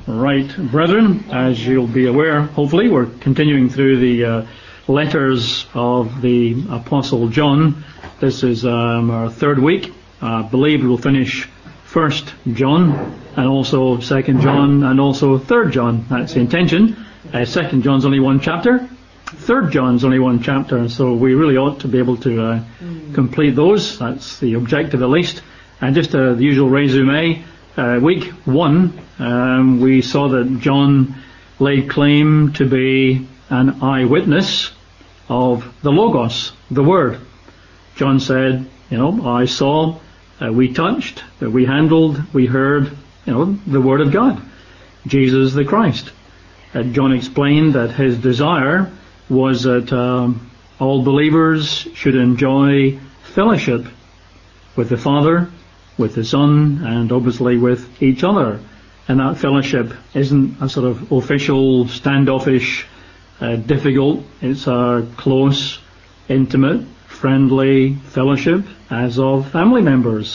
Right, brethren, as you'll be aware, hopefully, we're continuing through the letters of the Apostle John. This is our third week. I believe we'll finish 1 John and also 2 John and also 3 John. That's the intention. 2 John's only one chapter. 3 John's only one chapter, so we really ought to be able to complete those. That's the objective at least. And just the usual resume. Week 1, we saw that John laid claim to be an eyewitness of the Logos, the Word. John said, I saw, we touched, we handled, we heard, the Word of God, Jesus the Christ. John explained that his desire was that all believers should enjoy fellowship with the Father, with the Son, and obviously with each other. And that fellowship isn't a sort of official, standoffish, difficult. It's a close, intimate, friendly fellowship as of family members.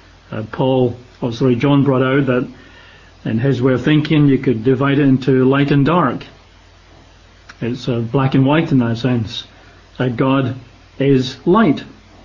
John brought out that in his way of thinking you could divide it into light and dark. It's black and white in that sense. That God is light.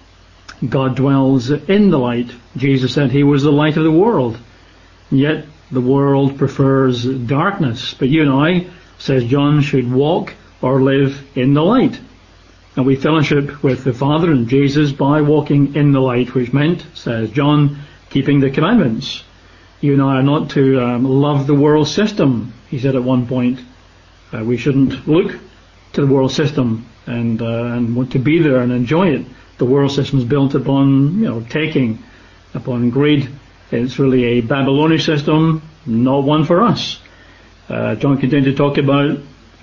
God dwells in the light. Jesus said he was the light of the world. Yet the world prefers darkness. But you and I, says John, should walk or live in the light. And we fellowship with the Father and Jesus by walking in the light, which meant, says John, keeping the commandments. You and I are not to love the world system. He said at one point, we shouldn't look to the world system and want to be there and enjoy it. The world system is built upon, taking, upon greed. It's really a Babylonian system, not one for us. John continued to talk about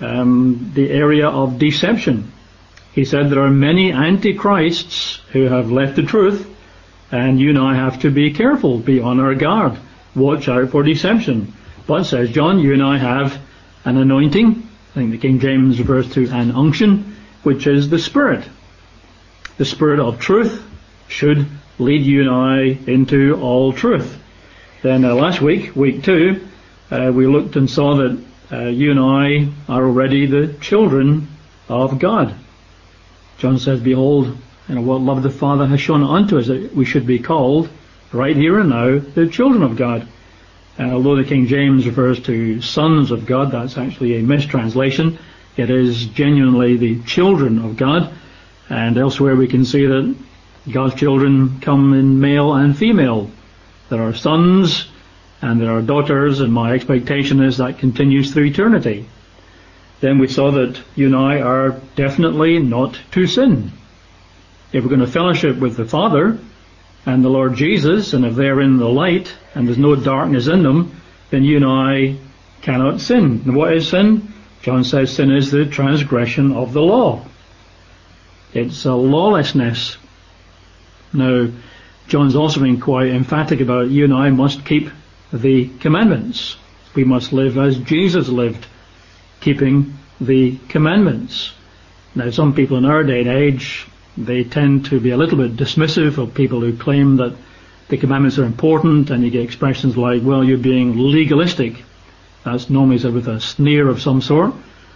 the area of deception. He said there are many antichrists who have left the truth, and you and I have to be careful, be on our guard, watch out for deception. But, says John, you and I have an anointing. I think the King James refers to an unction, which is the Spirit. The Spirit of truth should lead you and I into all truth. Then last week, week 2, we looked and saw that you and I are already the children of God. John says, behold, what love the Father has shown unto us, that we should be called, right here and now, the children of God. And although the King James refers to sons of God, that's actually a mistranslation. It is genuinely the children of God. And elsewhere we can see that God's children come in male and female. There are sons and there are daughters, and my expectation is that continues through eternity. Then we saw that you and I are definitely not to sin. If we're going to fellowship with the Father and the Lord Jesus, and if they're in the light and there's no darkness in them, then you and I cannot sin. And what is sin? John says sin is the transgression of the law. It's a lawlessness. Now, John's also been quite emphatic about you and I must keep the commandments. We must live as Jesus lived, keeping the commandments. Now, some people in our day and age, they tend to be a little bit dismissive of people who claim that the commandments are important, and you get expressions like, well, you're being legalistic. That's normally said with a sneer of some sort.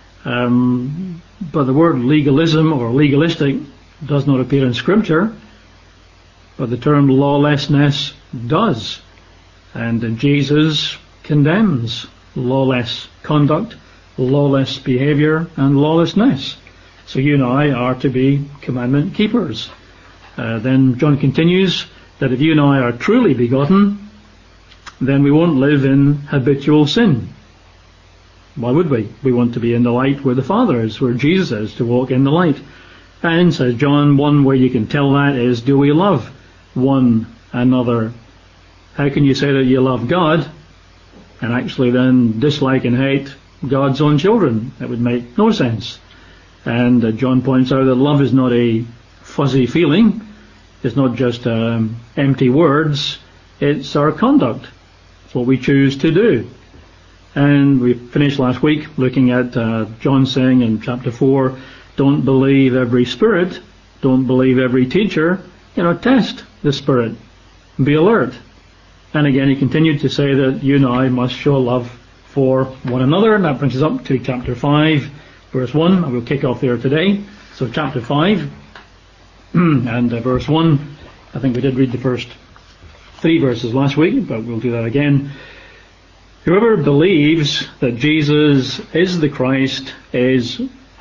But the word legalism or legalistic does not appear in Scripture, but the term lawlessness does. And Jesus condemns lawless conduct, lawless behavior, and lawlessness. So you and I are to be commandment keepers. Then John continues that if you and I are truly begotten, then we won't live in habitual sin. Why would we? We want to be in the light where the Father is, where Jesus is, to walk in the light. And, says John, one way you can tell that is, do we love one another? How can you say that you love God and actually then dislike and hate God's own children? That would make no sense. And John points out that love is not a fuzzy feeling. It's not just empty words. It's our conduct. It's what we choose to do. And we finished last week looking at John saying in chapter 4, don't believe every spirit, don't believe every teacher. Test the Spirit. Be alert. And again, he continued to say that you and I must show love for one another. And that brings us up to chapter 5, verse 1. I will kick off there today. So chapter 5 and verse 1. I think we did read the first 3 verses last week, but we'll do that again. Whoever believes that Jesus is the Christ is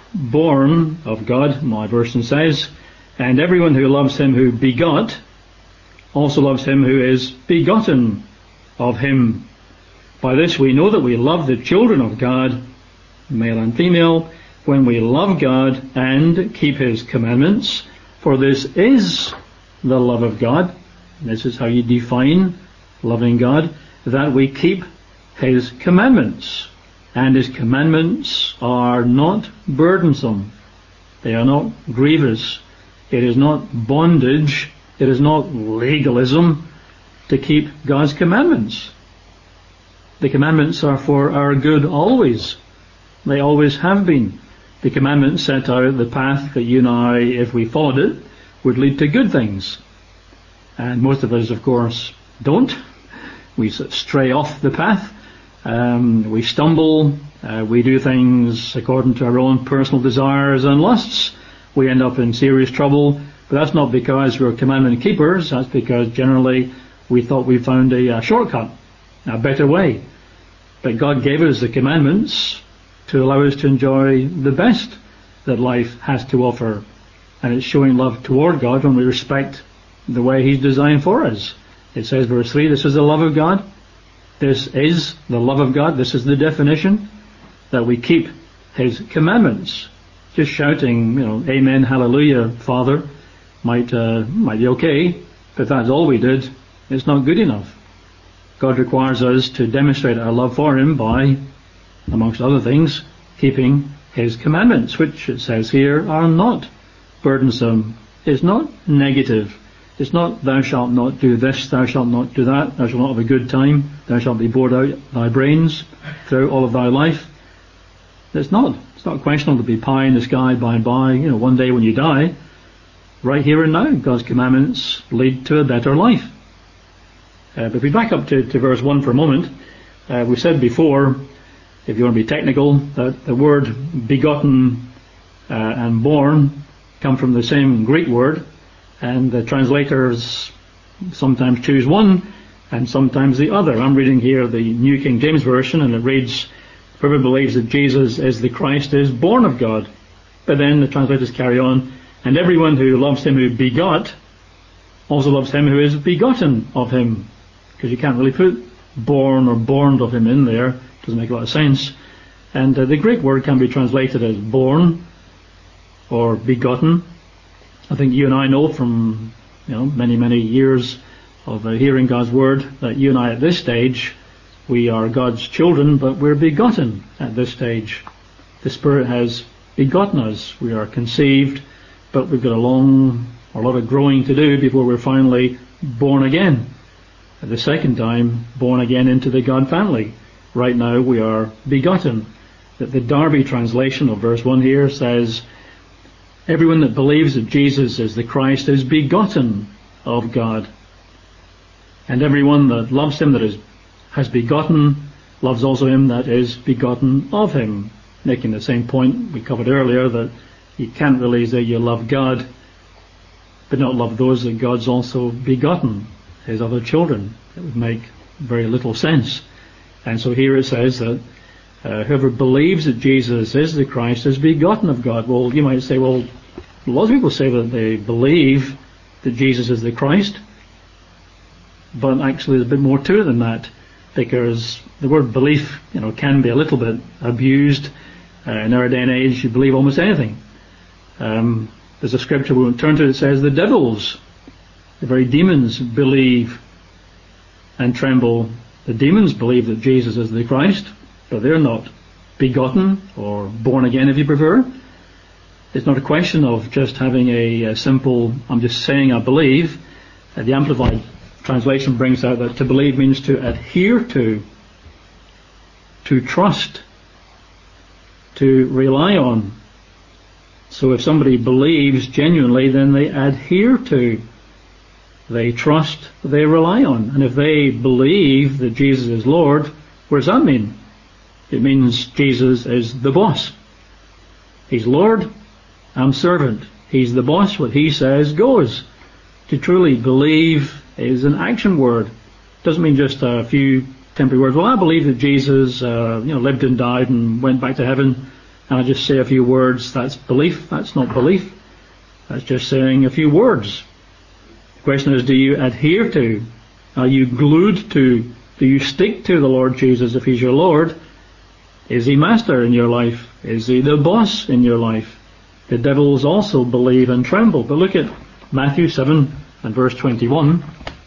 born of God, my version says, and everyone who loves him who begot also loves him who is begotten of him. By this we know that we love the children of God, male and female, when we love God and keep his commandments. For this is the love of God. This is how you define loving God, that we keep his commandments. And his commandments are not burdensome. They are not grievous. It is not bondage. It is not legalism to keep God's commandments. The commandments are for our good always. They always have been. The commandments set out the path that you and I, if we followed it, would lead to good things. And most of us, of course, don't. We stray off the path. We stumble. We do things according to our own personal desires and lusts. We end up in serious trouble. But that's not because we're commandment keepers. That's because generally we thought we found a shortcut, a better way. But God gave us the commandments to allow us to enjoy the best that life has to offer. And it's showing love toward God when we respect the way he's designed for us. It says, verse 3, this is the love of God. This is the love of God. This is the definition, that we keep his commandments. Just shouting, amen, hallelujah, Father, might be okay, but if that's all we did, it's not good enough. God requires us to demonstrate our love for him by, amongst other things, keeping his commandments, which it says here are not burdensome. It's not negative. It's not thou shalt not do this, thou shalt not do that, thou shalt not have a good time, thou shalt be bored out thy brains throughout all of thy life. It's not a question to be pie in the sky by and by, one day when you die. Right here and now, God's commandments lead to a better life. But if we back up to verse 1 for a moment, we said before, if you want to be technical, that the word begotten and born come from the same Greek word, and the translators sometimes choose one and sometimes the other. I'm reading here the New King James Version, and it reads, whoever believes that Jesus is the Christ is born of God. But then the translators carry on, and everyone who loves him who begot also loves him who is begotten of him. Because you can't really put born or born of him in there. It doesn't make a lot of sense. And the Greek word can be translated as born or begotten. I think you and I know from many, many years of hearing God's word that you and I at this stage, we are God's children, but we're begotten at this stage. The Spirit has begotten us. We are conceived, but we've got a lot of growing to do before we're finally born again. At the second time, born again into the God family. Right now we are begotten. That the Darby translation of verse 1 here says, everyone that believes that Jesus is the Christ is begotten of God. And everyone that loves him that has begotten loves also him that is begotten of him. Making the same point we covered earlier, that you can't really say you love God but not love those that God's also begotten, his other children. It would make very little sense. And so here it says that whoever believes that Jesus is the Christ is begotten of God. Well, you might say, well, a lot of people say that they believe that Jesus is the Christ, but actually there's a bit more to it than that, because the word belief, can be a little bit abused. In our day and age, you believe almost anything. There's a scripture we won't turn to that says the devils, the very demons, believe and tremble. The demons believe that Jesus is the Christ, but they're not begotten or born again, if you prefer. It's not a question of just having a simple, I'm just saying I believe. The Amplified translation brings out that to believe means to adhere to trust, to rely on. So if somebody believes genuinely, then they adhere to, they trust, they rely on. And if they believe that Jesus is Lord, what does that mean? It means Jesus is the boss. He's Lord, I'm servant. He's the boss. What he says goes. To truly believe is an action word. Doesn't mean just a few temporary words. Well, I believe that Jesus, lived and died and went back to heaven, and I just say a few words. That's belief. That's not belief. That's just saying a few words. The question is, do you adhere to? Are you glued to? Do you stick to the Lord Jesus if he's your Lord? Is he master in your life? Is he the boss in your life? The devils also believe and tremble. But look at Matthew 7 and verse 21.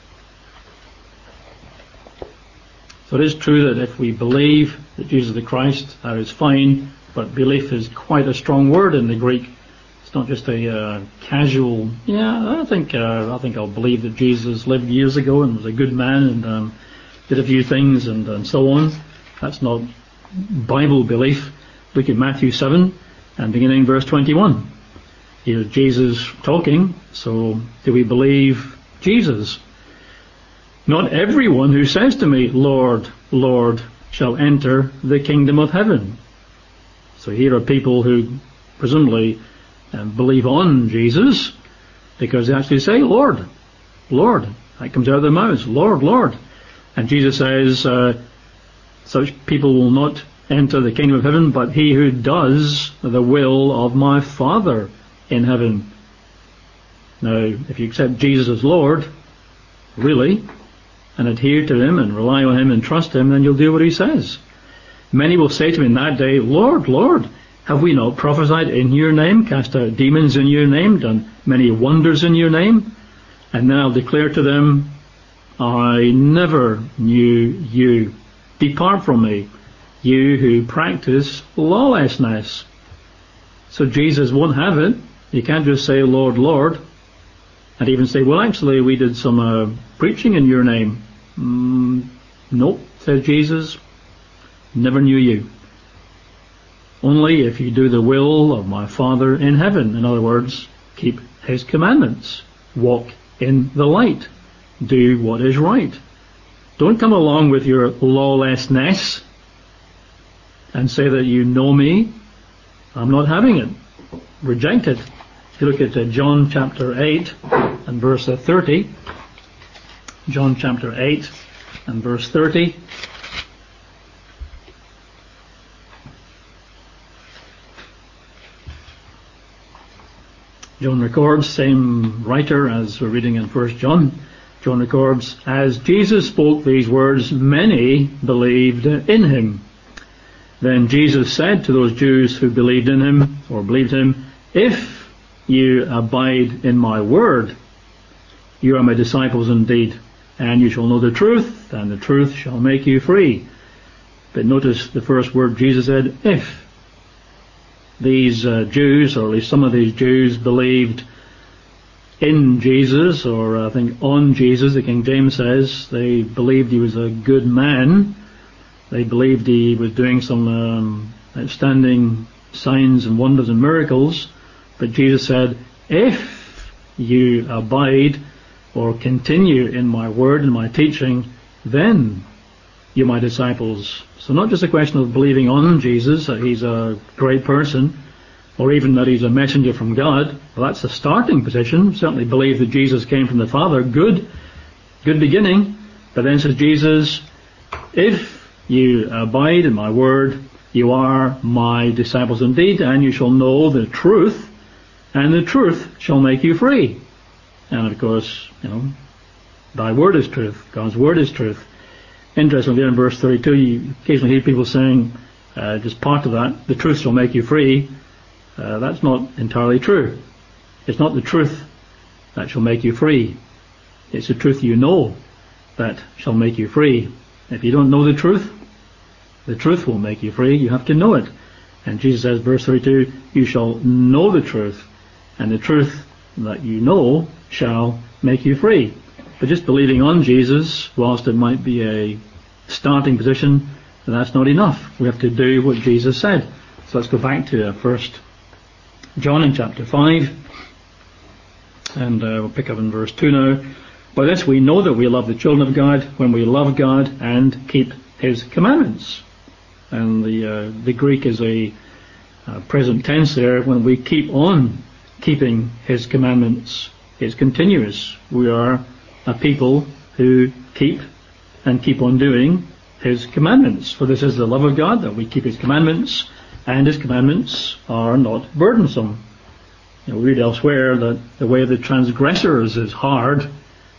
So it is true that if we believe that Jesus is the Christ, that is fine, but belief is quite a strong word in the Greek. It's not just a casual, I think I'll believe that Jesus lived years ago and was a good man and did a few things and so on. That's not Bible belief. Look at Matthew 7 and beginning verse 21. Here's Jesus talking. So do we believe Jesus? Not everyone who says to me, Lord, Lord, shall enter the kingdom of heaven. So here are people who presumably believe on Jesus because they actually say, Lord, Lord. That comes out of their mouths, Lord, Lord. And Jesus says, such people will not enter the kingdom of heaven, but he who does the will of my Father in heaven. Now, if you accept Jesus as Lord, really, and adhere to him and rely on him and trust him, then you'll do what he says. Many will say to me in that day, Lord, Lord, have we not prophesied in your name, cast out demons in your name, done many wonders in your name? And then I'll declare to them, I never knew you. Depart from me, you who practice lawlessness. So Jesus won't have it. You can't just say, Lord, Lord, and even say, well, actually, we did some preaching in your name. Nope, said Jesus, never knew you. Only if you do the will of my Father in heaven. In other words, keep his commandments. Walk in the light. Do what is right. Don't come along with your lawlessness and say that you know me. I'm not having it. Reject it. If you look at John chapter 8 and verse 30. John chapter 8 and verse 30. John records, same writer as we're reading in 1 John. John records, as Jesus spoke these words, many believed in him. Then Jesus said to those Jews who believed in him, or believed him, if you abide in my word, you are my disciples indeed, and you shall know the truth, and the truth shall make you free. But notice the first word Jesus said, if. These Jews, or at least some of these Jews, believed in Jesus, or I think on Jesus, the King James says. They believed he was a good man. They believed he was doing some outstanding signs and wonders and miracles. But Jesus said, if you abide or continue in my word and my teaching, then you're my disciples. So not just a question of believing on Jesus, that he's a great person, or even that he's a messenger from God. Well, that's a starting position. Certainly believe that Jesus came from the Father. Good beginning. But then says Jesus, if you abide in my word, you are my disciples indeed, and you shall know the truth, and the truth shall make you free. And of course, thy word is truth. God's word is truth. Interestingly, in verse 32, you occasionally hear people saying, just part of that, the truth shall make you free. That's not entirely true. It's not the truth that shall make you free. It's the truth you know that shall make you free. If you don't know the truth will make you free. You have to know it. And Jesus says, verse 32, you shall know the truth, and the truth that you know shall make you free. But just believing on Jesus, whilst it might be a starting position, that's not enough. We have to do what Jesus said. So let's go back to 1 John in chapter 5, and we'll pick up in verse 2 now. By this we know that we love the children of God, when we love God and keep his commandments. And the Greek is a present tense there. When we keep on keeping his commandments, it's continuous. We are a people who keep and keep on doing his commandments. For this is the love of God, that we keep his commandments, and his commandments are not burdensome. We read elsewhere that the way of the transgressors is hard.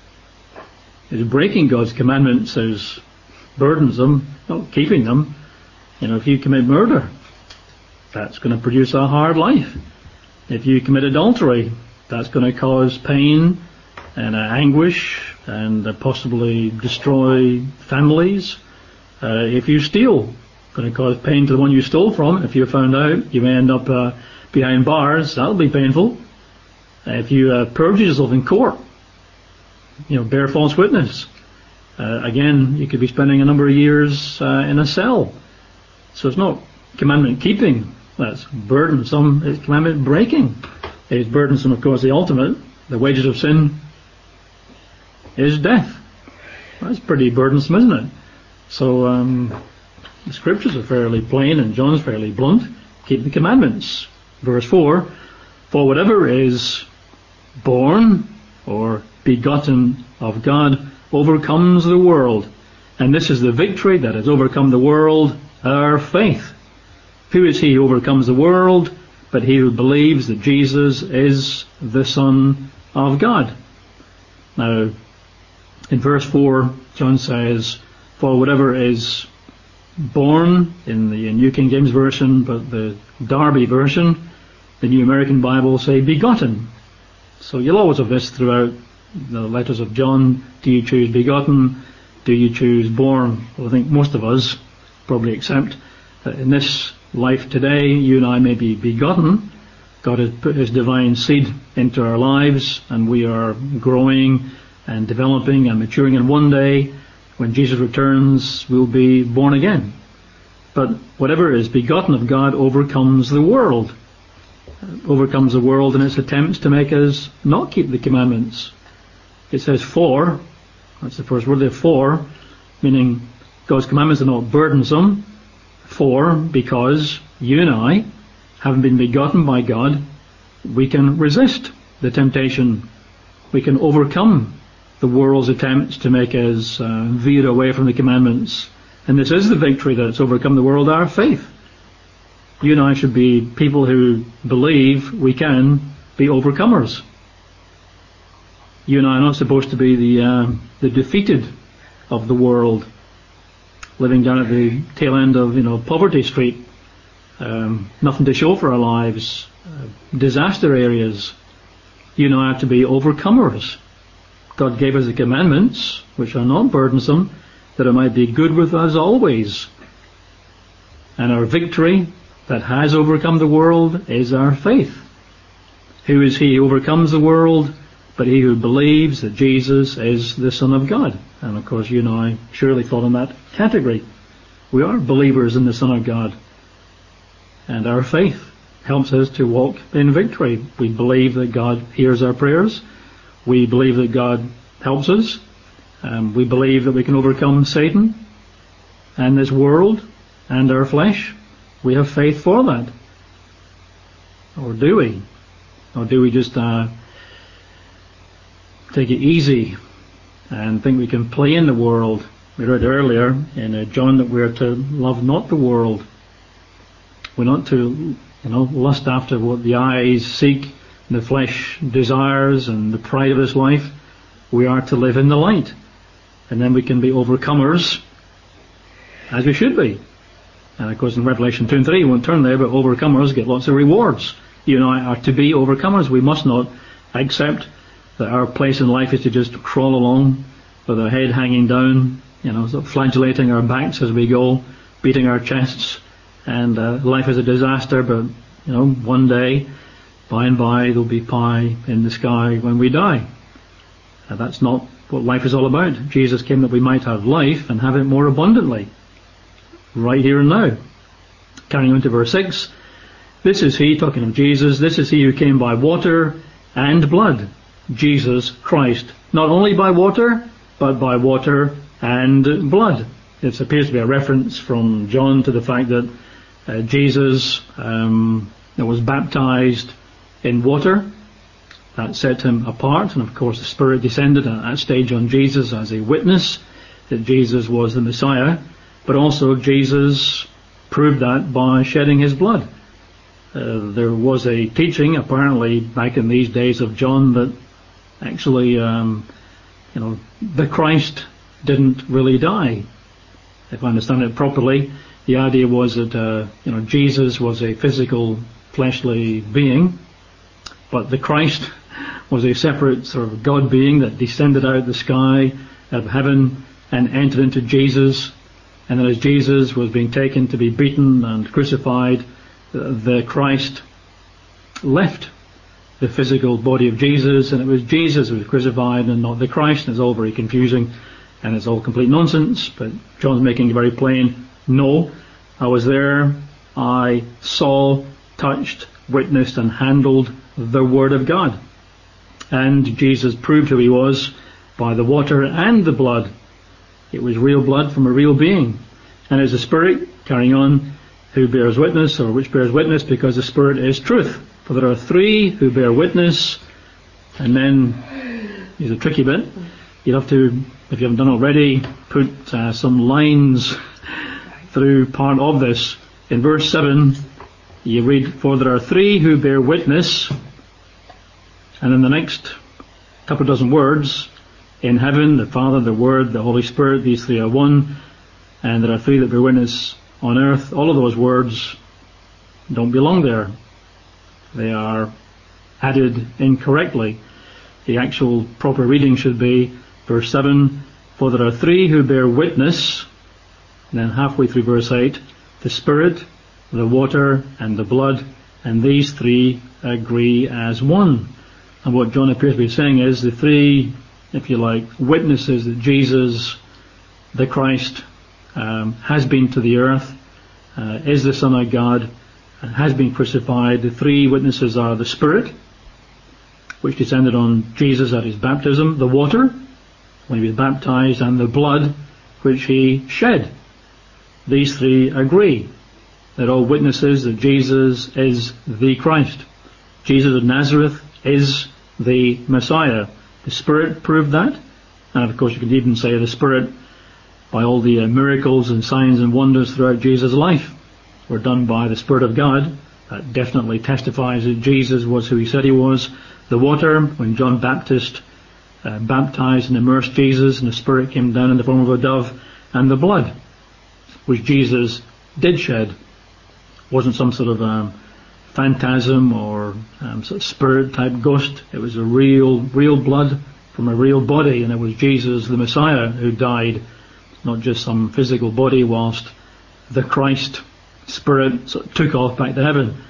Is breaking God's commandments is burdensome, not keeping them. If you commit murder, that's going to produce a hard life. If you commit adultery, that's going to cause pain and anguish and possibly destroy families. If you steal, it's going to cause pain to the one you stole from. If you're found out, you may end up behind bars. That'll be painful. If you perjure yourself in court, bear false witness, again, you could be spending a number of years in a cell. So it's not commandment keeping that's burdensome, it's commandment breaking. It's burdensome, of course, the ultimate. The wages of sin is death. That's pretty burdensome, isn't it? So the scriptures are fairly plain and John's fairly blunt. Keep the commandments. Verse 4, for whatever is born or begotten of God overcomes the world. And this is the victory that has overcome the world, our faith. Who is he who overcomes the world but he who believes that Jesus is the Son of God? Now, in verse 4, John says, for whatever is born, in the New King James Version, but the Darby version, the New American Bible, say begotten. So you'll always have this throughout the letters of John. Do you choose begotten? Do you choose born? Well, I think most of us probably accept that in this life today, you and I may be begotten. God has put his divine seed into our lives, and we are growing and developing and maturing, and one day, when Jesus returns, we'll be born again. But whatever is begotten of God overcomes the world. Overcomes the world in its attempts to make us not keep the commandments. It says for, that's the first word there, for, meaning God's commandments are not burdensome. For, because you and I, having been begotten by God, we can resist the temptation. We can overcome the world's attempts to make us veer away from the commandments. And this is the victory that's overcome the world, our faith. You and I should be people who believe we can be overcomers. You and I are not supposed to be the defeated of the world, living down at the tail end of Poverty Street, nothing to show for our lives, disaster areas. You and I have to be overcomers. God gave us the commandments, which are not burdensome, that it might be good with us always. And our victory that has overcome the world is our faith. Who is he who overcomes the world but he who believes that Jesus is the Son of God? And of course you and I surely fall in that category. We are believers in the Son of God. And our faith helps us to walk in victory. We believe that God hears our prayers. We believe that God helps us. We believe that we can overcome Satan and this world and our flesh. We have faith for that. Or do we? Or do we just take it easy and think we can play in the world? We read earlier in John that we're to love not the world. We're not to lust after what the eyes seek, the flesh desires, and the pride of this life. We are to live in the light. And then we can be overcomers, as we should be. And of course in Revelation 2 and 3, we won't turn there, but overcomers get lots of rewards. You and I are to be overcomers. We must not accept that our place in life is to just crawl along with our head hanging down, sort of flagellating our backs as we go, beating our chests, and life is a disaster, but one day, by and by, there'll be pie in the sky when we die. That's not what life is all about. Jesus came that we might have life and have it more abundantly, right here and now. Carrying on to verse 6, this is he, talking of Jesus, this is he who came by water and blood, Jesus Christ. Not only by water, but by water and blood. It appears to be a reference from John to the fact that Jesus was baptized in water. That set him apart, and of course the Spirit descended at that stage on Jesus as a witness that Jesus was the Messiah, but also Jesus proved that by shedding his blood. There was a teaching apparently back in these days of John that actually the Christ didn't really die. If I understand it properly, the idea was that Jesus was a physical fleshly being, but the Christ was a separate sort of God being that descended out of the sky of heaven and entered into Jesus, and then as Jesus was being taken to be beaten and crucified, the Christ left the physical body of Jesus, and it was Jesus who was crucified and not the Christ. And it's all very confusing and it's all complete nonsense, but John's making it very plain. No, I was there, I saw, touched, witnessed and handled the Word of God. And Jesus proved who he was by the water and the blood. It was real blood from a real being. And as the Spirit, carrying on, who bears witness, or which bears witness, because the Spirit is truth. For there are three who bear witness, and then, here's a tricky bit, you'd have to, if you haven't done already, put some lines through part of this. In verse 7, you read, for there are three who bear witness, and in the next couple dozen words, in heaven, the Father, the Word, the Holy Spirit, these three are one, and there are three that bear witness on earth. All of those words don't belong there. They are added incorrectly. The actual proper reading should be verse 7, for there are three who bear witness, and then halfway through verse 8, the Spirit, the water, and the blood, and these three agree as one. And what John appears to be saying is the three, if you like, witnesses that Jesus, the Christ, has been to the earth, is the Son of God, and has been crucified. The three witnesses are the Spirit, which descended on Jesus at his baptism, the water, when he was baptized, and the blood, which he shed. These three agree. They're all witnesses that Jesus is the Christ. Jesus of Nazareth is the Messiah. The Spirit proved that, and of course you could even say the Spirit, by all the miracles and signs and wonders throughout Jesus' life, were done by the Spirit of God. That definitely testifies that Jesus was who he said he was. The water, when John Baptist baptized and immersed Jesus, and the Spirit came down in the form of a dove, and the blood, which Jesus did shed, wasn't some sort of phantasm or sort of spirit type ghost. It was a real blood from a real body, and it was Jesus the Messiah who died, not just some physical body, whilst the Christ Spirit sort of took off back to heaven.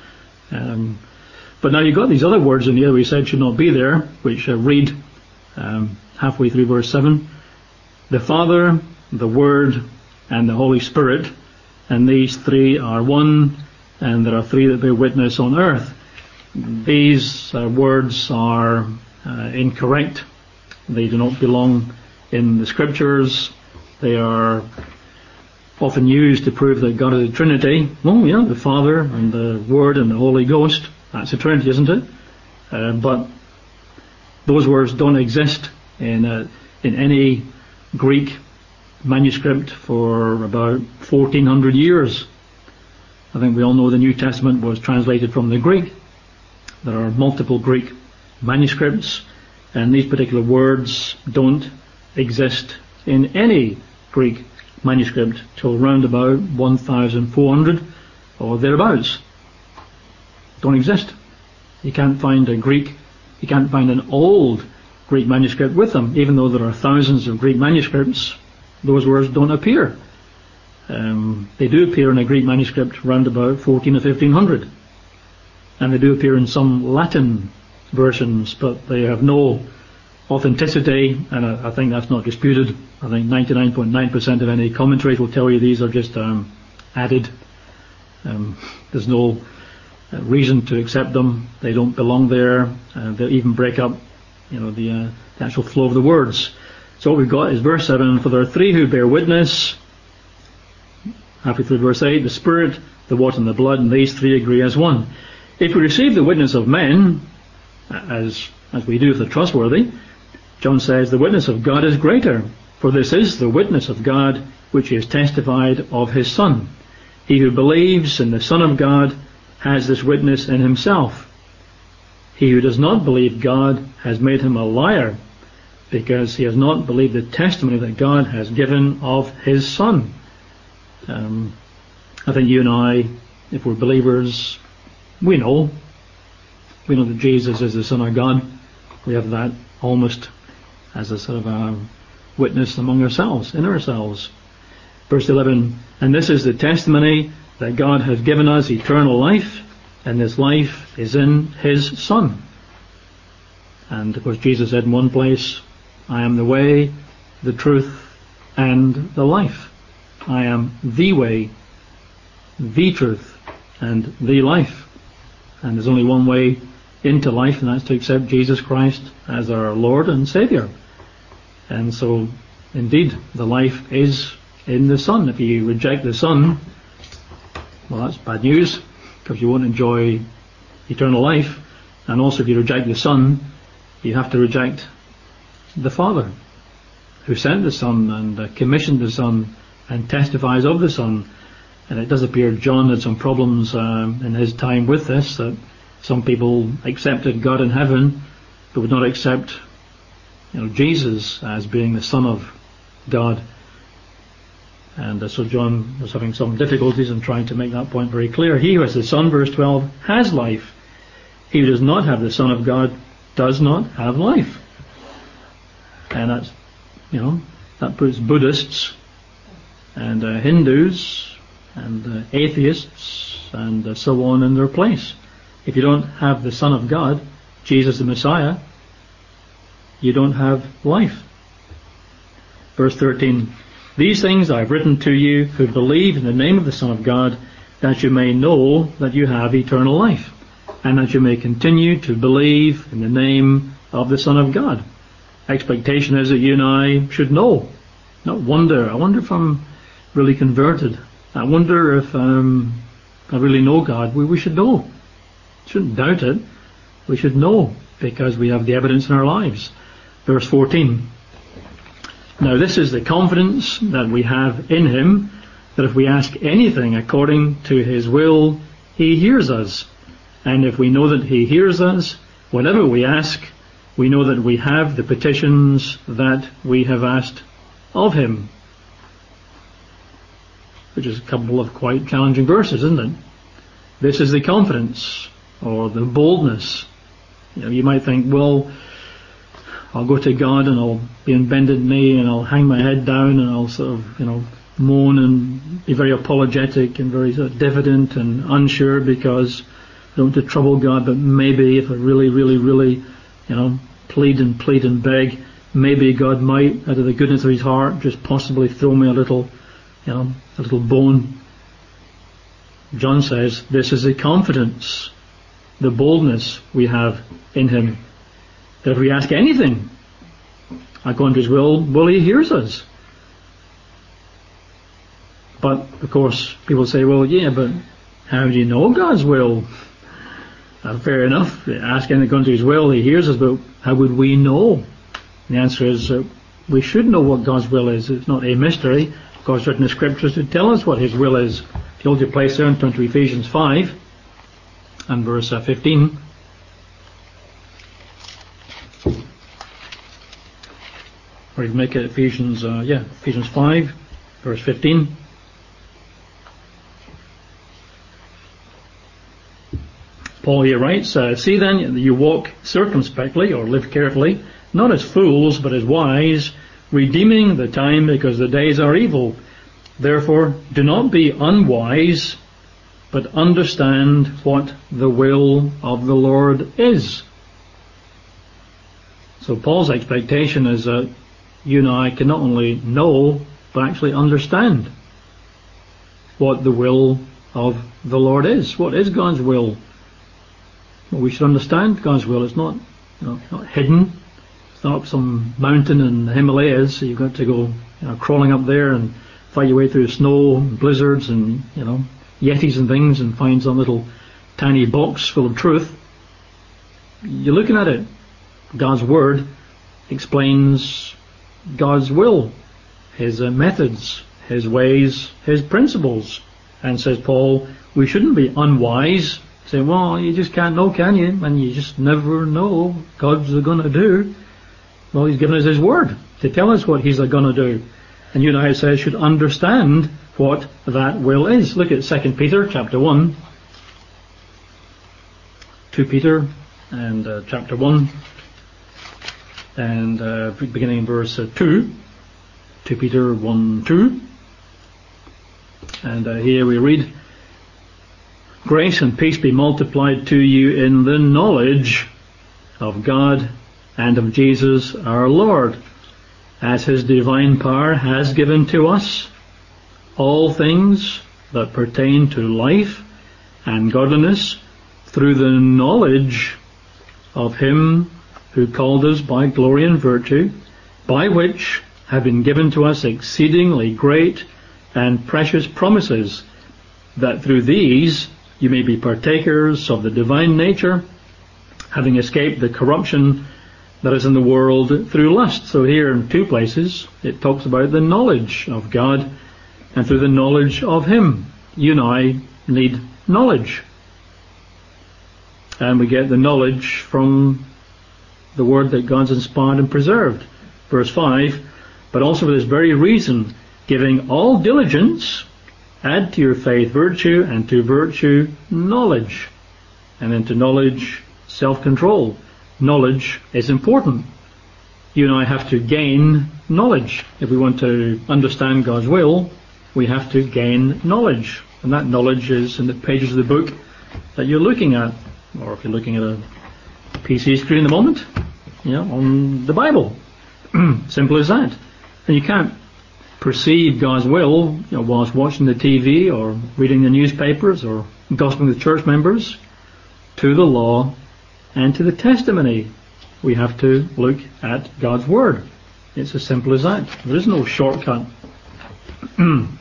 But now you've got these other words in here we said should not be there, which read halfway through verse 7, the Father, the Word, and the Holy Spirit, and these three are one, and there are three that bear witness on earth. These words are incorrect. They do not belong in the Scriptures. They are often used to prove that God is a Trinity. Oh yeah, the Father and the Word and the Holy Ghost. That's a Trinity, isn't it? But those words don't exist in any Greek manuscript for about 1400 years. I think we all know the New Testament was translated from the Greek. There are multiple Greek manuscripts, and these particular words don't exist in any Greek manuscript till round about 1400 or thereabouts. Don't exist. You can't find an old Greek manuscript with them. Even though there are thousands of Greek manuscripts, those words don't appear. They do appear in a Greek manuscript round about 14 or 1500, and they do appear in some Latin versions, but they have no authenticity, and I think that's not disputed. I think 99.9% of any commentaries will tell you these are just added. There's no reason to accept them. They don't belong there. They even break up, the actual flow of the words. So what we've got is verse 7, for there are three who bear witness, halfway through verse 8, the Spirit, the water and the blood, and these three agree as one. If we receive the witness of men, as we do if they're trustworthy, John says the witness of God is greater, for this is the witness of God which he has testified of his Son. He who believes in the Son of God has this witness in himself. He who does not believe God has made him a liar, because he has not believed the testimony that God has given of his Son. I think you and I, if we're believers, we know that Jesus is the Son of God. We have that almost as a sort of a witness among ourselves, in ourselves. Verse 11, and this is the testimony that God has given us eternal life, and this life is in his Son. And of course Jesus said in one place, I am the way, the truth, and the life. I am the way, the truth, and the life. And there's only one way into life, and that's to accept Jesus Christ as our Lord and Saviour. And so, indeed, the life is in the Son. If you reject the Son, well, that's bad news, because you won't enjoy eternal life. And also, if you reject the Son, you have to reject the Father, who sent the Son and commissioned the Son and testifies of the Son. And it does appear John had some problems in his time with this, that some people accepted God in heaven but would not accept Jesus as being the Son of God. And so John was having some difficulties in trying to make that point very clear. He who has the Son, verse 12, has life. He who does not have the Son of God does not have life. And that's, that puts Buddhists and Hindus and atheists and so on in their place. If you don't have the Son of God, Jesus the Messiah, you don't have life. Verse 13, these things I have written to you who believe in the name of the Son of God, that you may know that you have eternal life, and that you may continue to believe in the name of the Son of God. Expectation is that you and I should know, not wonder. I wonder if I'm really converted. I wonder if I really know God. We should know. Shouldn't doubt it. We should know, because we have the evidence in our lives. Verse 14. Now this is the confidence that we have in him, that if we ask anything according to his will, he hears us. And if we know that he hears us, whatever we ask, we know that we have the petitions that we have asked of him. Which is a couple of quite challenging verses, isn't it? This is the confidence, or the boldness. You might think, well, I'll go to God and I'll be on bended knee and I'll hang my head down and I'll sort of, moan and be very apologetic and very sort of diffident and unsure, because I don't want to trouble God, but maybe if I really, really, really, plead and beg, maybe God might, out of the goodness of his heart, just possibly throw me a little bone. John says this is the confidence, the boldness we have in him, that if we ask anything according to his will, he hears us. But of course people say, well, yeah, but how do you know God's will? Fair enough, ask anything according to his will, he hears us, but how would we know? And the answer is we should know what God's will is. It's not a mystery. God's written the scriptures to tell us what his will is. If you hold your place there and turn to Ephesians 5 and verse 15. Or you can make it Ephesians 5 verse 15. Paul here writes, see then that you walk circumspectly, or live carefully, not as fools but as wise, redeeming the time, because the days are evil. Therefore do not be unwise, but understand what the will of the Lord is. So Paul's expectation is that you and I can not only know, but actually understand what the will of the Lord is. What is God's will? Well, we should understand God's will. It's not, not hidden. It's not up some mountain in the Himalayas, so you've got to go crawling up there and fight your way through snow, and blizzards, and Yetis and things, and find some little tiny box full of truth. You're looking at it. God's Word explains God's will, His methods, His ways, His principles. And says Paul, we shouldn't be unwise, saying, well, you just can't know, can you? And you just never know what God's going to do. Well, He's given us His Word to tell us what He's going to do. And you and I, it says, should understand what that will is. Look at 2 Peter chapter 1. 2 Peter and chapter 1 and beginning in verse 2. 2 Peter 1:2. And here we read, grace and peace be multiplied to you in the knowledge of God and of Jesus our Lord, as His divine power has given to us all things that pertain to life and godliness through the knowledge of Him who called us by glory and virtue, by which have been given to us exceedingly great and precious promises, that through these you may be partakers of the divine nature, having escaped the corruption that is in the world through lust. So here in two places it talks about the knowledge of God, and through the knowledge of Him. You and I need knowledge. And we get the knowledge from the Word that God's inspired and preserved. Verse 5, but also for this very reason, giving all diligence, add to your faith virtue, and to virtue knowledge, and then to knowledge self-control. Knowledge is important. You and I have to gain knowledge. If we want to understand God's will, we have to gain knowledge. And that knowledge is in the pages of the book that you're looking at, or if you're looking at a PC screen at the moment, on the Bible. Simple as that. And you can't perceive God's will whilst watching the TV or reading the newspapers or gossiping with church members. To the law and to the testimony, we have to look at God's Word. It's as simple as that. There is no shortcut. And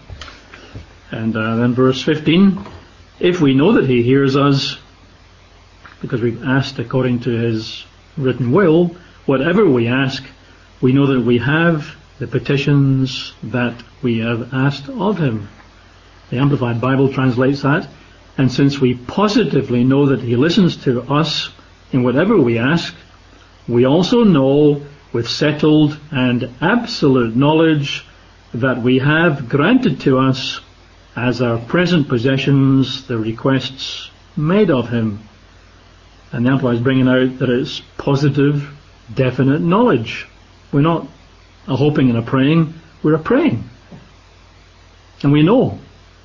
then verse 15, if we know that He hears us because we've asked according to His written will, whatever we ask, we know that we have the petitions that we have asked of Him. The Amplified Bible translates that, and since we positively know that He listens to us in whatever we ask, we also know with settled and absolute knowledge that we have granted to us as our present possessions the requests made of Him. And the Amplified is bringing out that it's positive, definite knowledge. We're not a hoping and a praying, we're a praying. And we know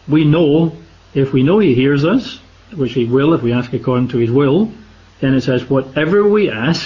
if we know He hears us, which He will if we ask according to His will, then it says whatever we ask,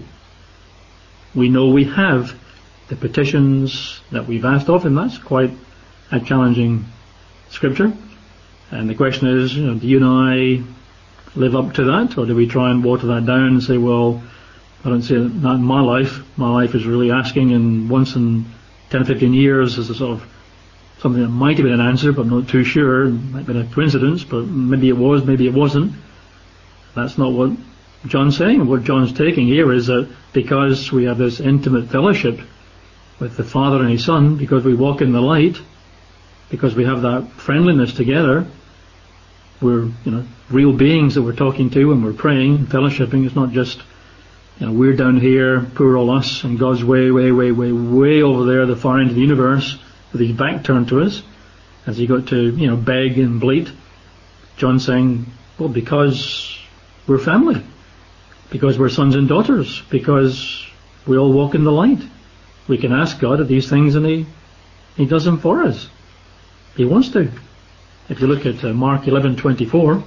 we know we have the petitions that we've asked of Him. That's quite a challenging scripture. And the question is, do you and I live up to that, or do we try and water that down and say, well, I don't see that in my life. My life is really asking, and once in 10 or 15 years is a sort of something that might have been an answer, but I'm not too sure. It might have been a coincidence, but maybe it was, maybe it wasn't. That's not what John's saying. What John's taking here is that because we have this intimate fellowship with the Father and His Son, because we walk in the light, because we have that friendliness together, we're real beings that we're talking to and we're praying and fellowshipping. It's not just we're down here, poor old us, and God's way over there, the far end of the universe, with His back turned to us, as He got to beg and bleat. John's saying, well, because we're family, because we're sons and daughters, because we all walk in the light, we can ask God of these things, and He does them for us. He wants to. If you look at Mark 11:24,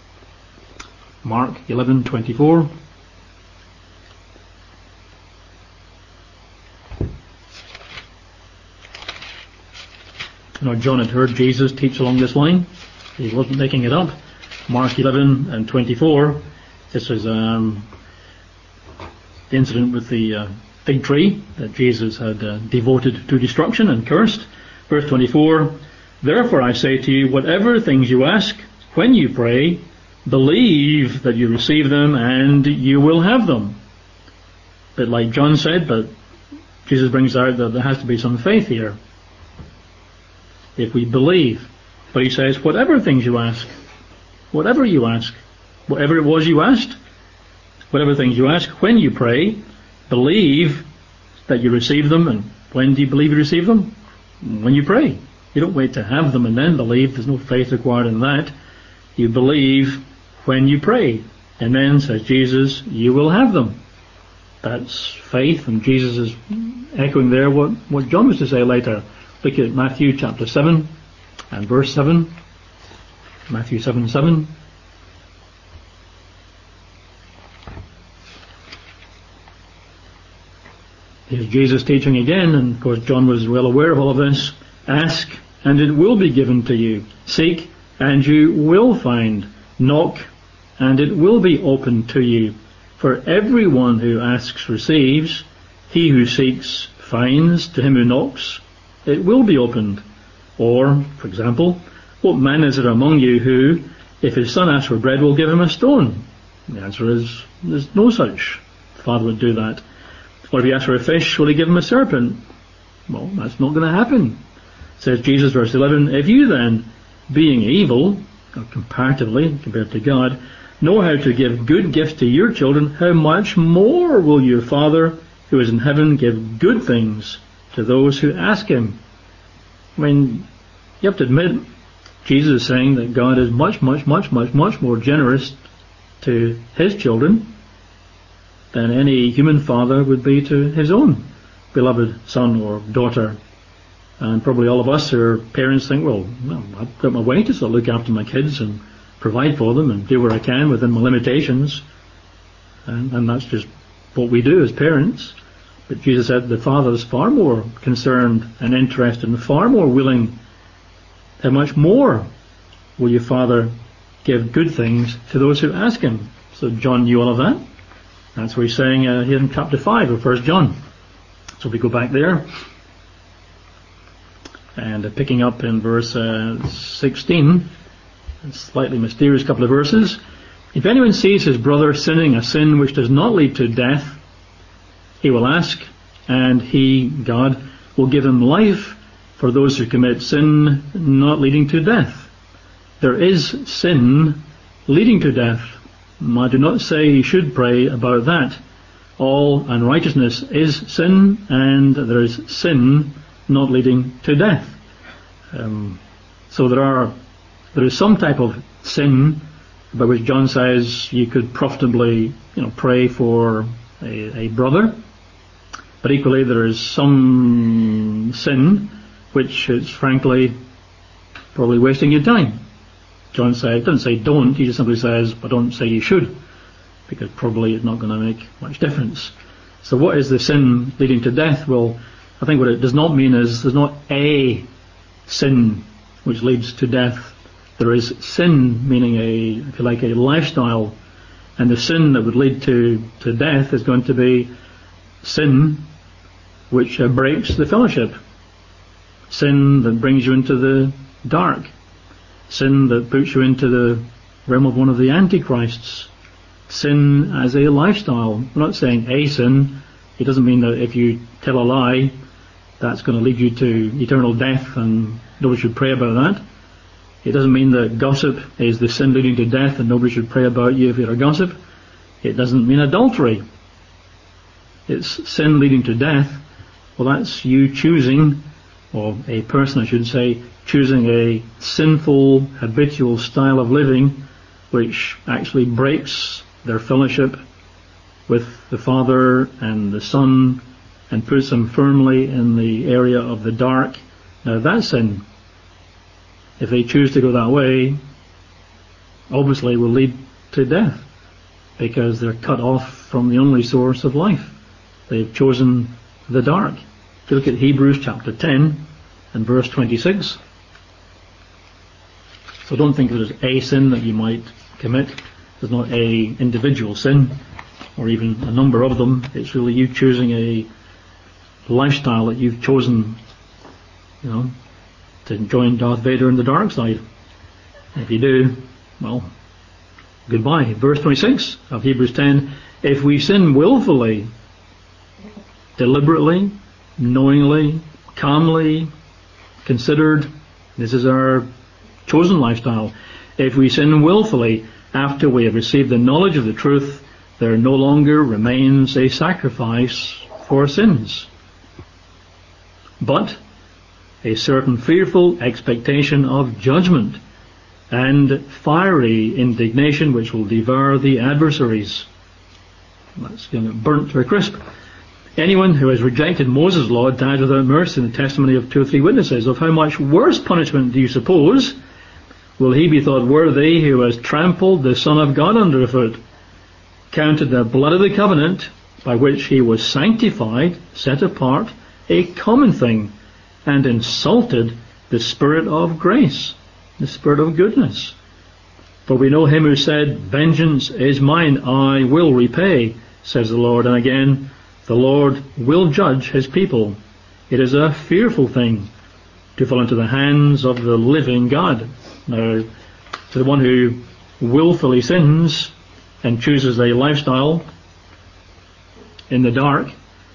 Mark 11:24. John had heard Jesus teach along this line. He wasn't making it up. Mark 11:24. This was the incident with the fig tree that Jesus had devoted to destruction and cursed. Verse 24, therefore I say to you, whatever things you ask when you pray, believe that you receive them and you will have them. A bit like John said, but Jesus brings out that there has to be some faith here. If we believe. But he says, whatever things you ask, whatever it was you asked, whatever things you ask when you pray, believe that you receive them. And when do you believe you receive them? When you pray. You don't wait to have them and then believe. There's no faith required in that. You believe when you pray. And then, says Jesus, you will have them. That's faith, and Jesus is echoing there what John was to say later. Look at Matthew chapter 7 and verse 7. Matthew 7:7. Here's Jesus teaching again, and of course John was well aware of all of this. Ask, and it will be given to you. Seek, and you will find. Knock, and it will be opened to you. For everyone who asks receives, he who seeks finds, to him who knocks it will be opened. Or, for example, what man is there among you who, if his son asks for bread, will give him a stone? The answer is, there's no such father would do that. Or if he asks for a fish, will he give him a serpent? Well, that's not going to happen. Says Jesus, verse 11, if you then, being evil, or comparatively, compared to God, know how to give good gifts to your children, how much more will your Father who is in heaven give good things to those who ask him? I mean, you have to admit, Jesus is saying that God is much, much, much, much, much more generous to his children than any human father would be to his own beloved son or daughter. And probably all of us who are parents think, well, I've got my wages, I'll look after my kids and provide for them and do what I can within my limitations. And that's just what we do as parents. But Jesus said the Father is far more concerned and interested and far more willing. How much more will your Father give good things to those who ask him? So John knew all of that. That's what he's saying here in chapter 5 of 1 John. So we go back there. And picking up in verse 16, a slightly mysterious couple of verses. If anyone sees his brother sinning a sin which does not lead to death, he will ask, and he, God, will give him life for those who commit sin not leading to death. There is sin leading to death. I do not say you should pray about that. All unrighteousness is sin, and there is sin not leading to death. So there is some type of sin by which John says you could profitably, pray for a brother. But equally, there is some sin which is frankly probably wasting your time. John doesn't say don't, he just simply says, but don't say you should, because probably it's not going to make much difference. So what is the sin leading to death? Well, I think what it does not mean is there's not a sin which leads to death. There is sin, meaning if you like, a lifestyle, and the sin that would lead to death is going to be sin which breaks the fellowship, sin that brings you into the dark, sin that puts you into the realm of one of the antichrists, sin as a lifestyle. We're not saying a sin. It doesn't mean that if you tell a lie, that's going to lead you to eternal death and nobody should pray about that. It doesn't mean that gossip is the sin leading to death and nobody should pray about you if you're a gossip. It doesn't mean adultery. It's sin leading to death. Well, that's you choosing, or a person I should say, choosing a sinful, habitual style of living which actually breaks their fellowship with the Father and the Son and puts them firmly in the area of the dark. Now that sin, if they choose to go that way, obviously will lead to death, because they're cut off from the only source of life. They've chosen the dark. If you look at Hebrews chapter 10 and verse 26. So don't think there's a sin that you might commit. There's not a individual sin, or even a number of them. It's really you choosing a lifestyle that you've chosen, to join Darth Vader in the dark side. If you do, well, goodbye. Verse 26 of Hebrews 10, if we sin willfully, deliberately, knowingly, calmly, considered, this is our chosen lifestyle. If we sin willfully after we have received the knowledge of the truth, there no longer remains a sacrifice for sins, but a certain fearful expectation of judgment and fiery indignation which will devour the adversaries. That's going to get burnt to a crisp. Anyone who has rejected Moses' law died without mercy in the testimony of 2 or 3 witnesses. Of how much worse punishment do you suppose will he be thought worthy who has trampled the Son of God underfoot, counted the blood of the covenant by which he was sanctified, set apart, a common thing, and insulted the Spirit of grace, the Spirit of goodness? For we know him who said, vengeance is mine, I will repay, says the Lord. And again, the Lord will judge his people. It is a fearful thing to fall into the hands of the living God. Now, to the one who willfully sins and chooses a lifestyle in the dark,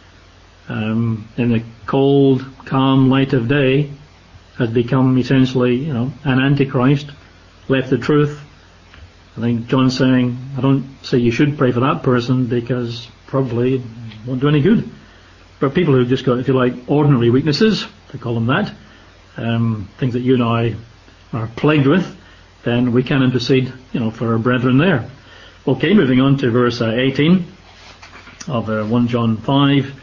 in the cold, calm light of day, has become essentially, an antichrist, left the truth. I think John's saying, I don't say you should pray for that person because probably it won't do any good. But people who've just got, if you like, ordinary weaknesses, to call them that, things that you and I are plagued with, then we can intercede, for our brethren there. Okay, moving on to verse 18 of 1 John 5.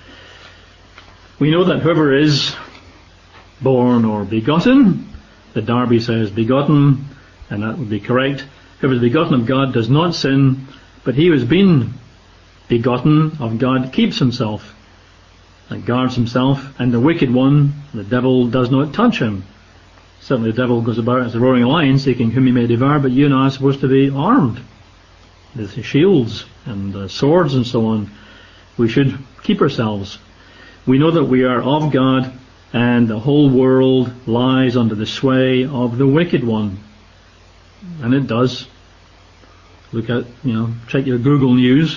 We know that whoever is born or begotten, the Darby says begotten, and that would be correct. Whoever is begotten of God does not sin, but he who has been begotten of God keeps himself and guards himself, and the wicked one, the devil, does not touch him. Certainly the devil goes about as a roaring lion seeking whom he may devour, but you and I are supposed to be armed with shields and swords and so on. We should keep ourselves. We know that we are of God, and the whole world lies under the sway of the wicked one. And it does. Look at, check your Google News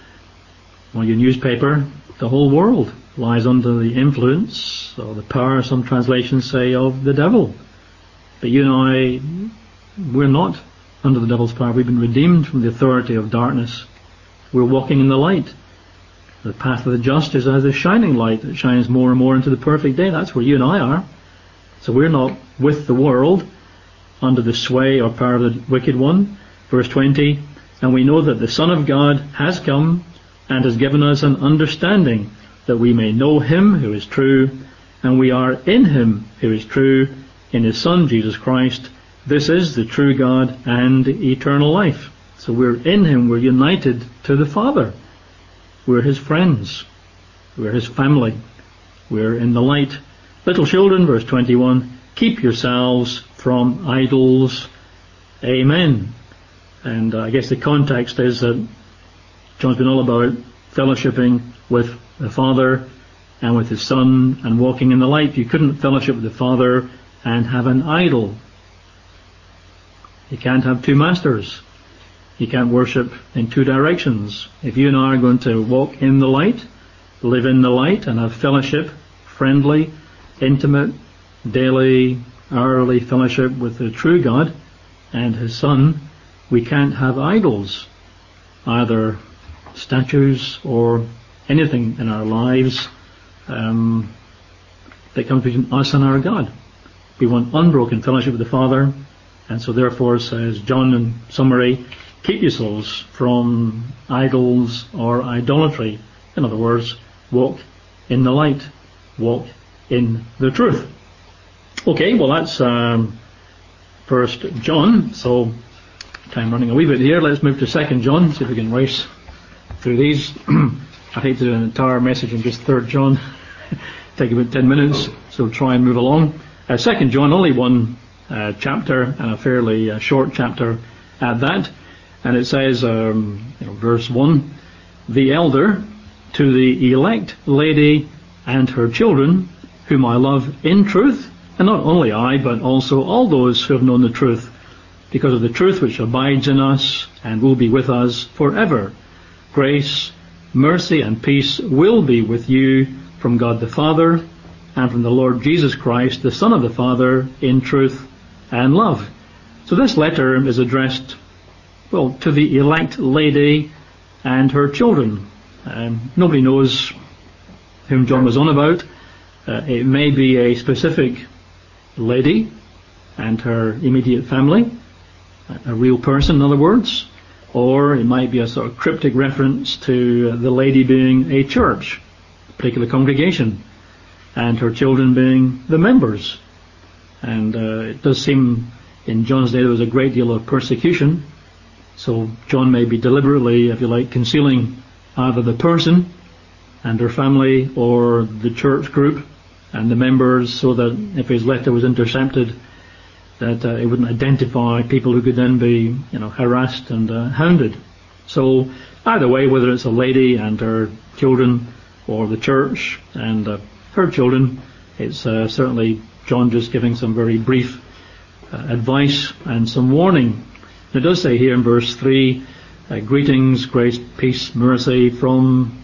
or your newspaper. The whole world lies under the influence or the power, some translations say, of the devil. But you and I, we're not under the devil's power. We've been redeemed from the authority of darkness. We're walking in the light. The path of the just is as a shining light that shines more and more into the perfect day. That's where you and I are. So we're not with the world, under the sway or power of the wicked one. Verse 20, and we know that the Son of God has come and has given us an understanding that we may know him who is true, and we are in him who is true, in his Son Jesus Christ. This is the true God and eternal life. So we're in him, we're united to the Father. We're his friends. We're his family. We're in the light. Little children, verse 21, keep yourselves from idols. Amen. And I guess the context is that John's been all about fellowshipping with the Father and with his Son and walking in the light. You couldn't fellowship with the Father and have an idol. You can't have two masters. You can't worship in two directions. If you and I are going to walk in the light, live in the light, and have fellowship, friendly, intimate, daily, hourly fellowship with the true God and his Son, we can't have idols, either statues or anything in our lives that comes between us and our God. We want unbroken fellowship with the Father, and so therefore, says John in summary, keep yourselves from idols or idolatry. In other words, walk in the light, walk in the truth. Okay, well that's 1 John, so time running a wee bit here. Let's move to 2 John, see if we can race through these. I hate to do an entire message in just 3 John. Take about 10 minutes, so try and move along. 2 John, only one chapter, and a fairly short chapter at that. And it says, verse 1, the elder to the elect lady and her children, whom I love in truth, And not only I, but also all those who have known the truth, because of the truth which abides in us and will be with us forever. Grace, mercy, and peace will be with you from God the Father and from the Lord Jesus Christ, the Son of the Father, in truth and love. So this letter is addressed, well, to the elect lady and her children. Nobody knows whom John was on about. It may be a specific lady and her immediate family, a real person in other words, or it might be a sort of cryptic reference to the lady being a church, a particular congregation, and her children being the members. And it does seem in John's day there was a great deal of persecution, so John may be deliberately, if you like, concealing either the person and her family or the church group and the members, so that if his letter was intercepted, that it wouldn't identify people who could then be, harassed and hounded. So either way, whether it's a lady and her children or the church and her children, it's certainly John just giving some very brief advice and some warning. It does say here in verse 3, greetings, grace, peace, mercy from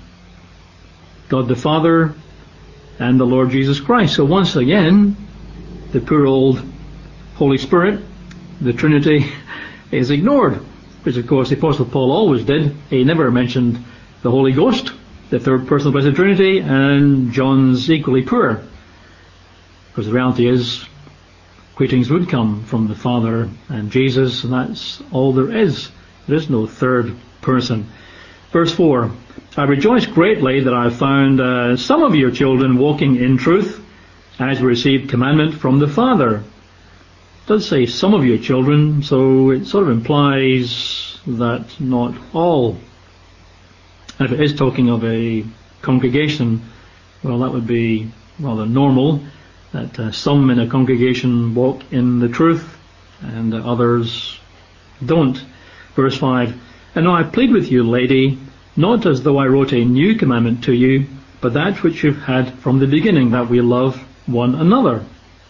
God the Father and the Lord Jesus Christ. So once again, the poor old Holy Spirit, the Trinity, is ignored, which of course the Apostle Paul always did. He never mentioned the Holy Ghost, the third person of the Blessed Trinity, and John's equally poor. Because the reality is, greetings would come from the Father and Jesus, and that's all there is. There is no third person. Verse 4, I rejoice greatly that I have found some of your children walking in truth, as we received commandment from the Father. It does say some of your children, so it sort of implies that not all. And if it is talking of a congregation, well, that would be rather normal, that some in a congregation walk in the truth and others don't. Verse 5, and now I plead with you, lady, not as though I wrote a new commandment to you, but that which you've had from the beginning, that we love one another.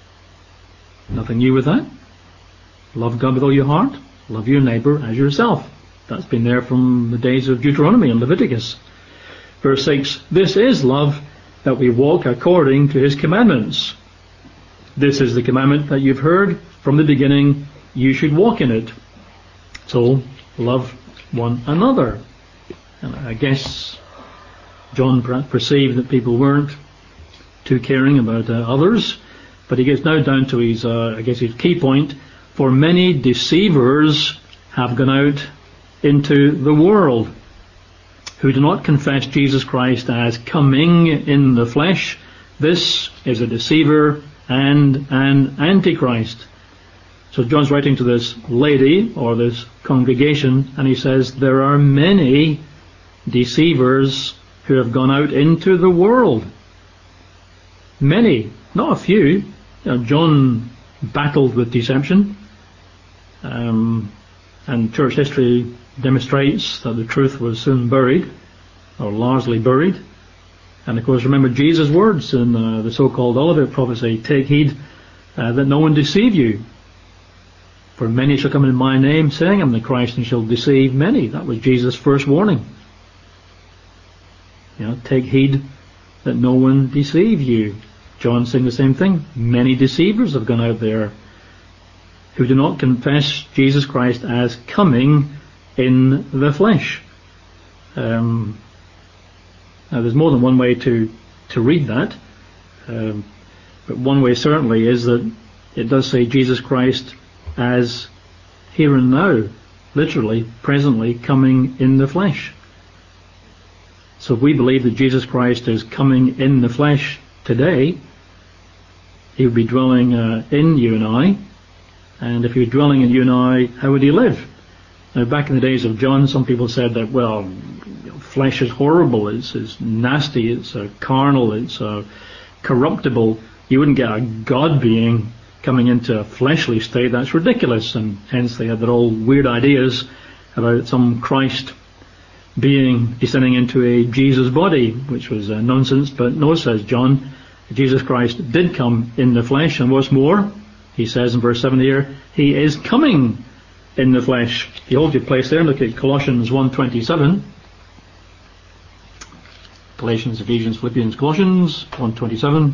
Nothing new with that. Love God with all your heart. Love your neighbour as yourself. That's been there from the days of Deuteronomy and Leviticus. Verse 6, this is love, that we walk according to his commandments. This is the commandment that you've heard from the beginning. You should walk in it. So, love one another. And I guess John perceived that people weren't too caring about others, but he gets now down to his, his key point. For many deceivers have gone out into the world, who do not confess Jesus Christ as coming in the flesh. This is a deceiver and an antichrist. So John's writing to this lady, or this congregation, and he says there are many deceivers who have gone out into the world. Many, not a few. John battled with deception, and church history demonstrates that the truth was soon buried, or largely buried. And of course, remember Jesus' words in the so-called Olivet prophecy, take heed that no one deceive you. For many shall come in my name, saying, I'm the Christ, and shall deceive many. That was Jesus' first warning. Take heed that no one deceive you. John saying the same thing. Many deceivers have gone out there who do not confess Jesus Christ as coming in the flesh. Now there's more than one way to read that, but one way certainly is that it does say Jesus Christ as here and now, literally, presently presently coming in the flesh. So if we believe that Jesus Christ is coming in the flesh today, he would be dwelling in you and I, and if he was dwelling in you and I, how would he live? Now back in the days of John, some people said that, well, flesh is horrible, it's nasty, it's carnal, it's corruptible. You wouldn't get a God being coming into a fleshly state. That's ridiculous. And hence they had their old weird ideas about some Christ being descending into a Jesus body, which was nonsense. But no, says John, Jesus Christ did come in the flesh, and what's more, he says in verse 7 here, he is coming in the flesh. If you hold your place there, look at Colossians 1:27. Galatians, Ephesians, Philippians, Colossians 1:27.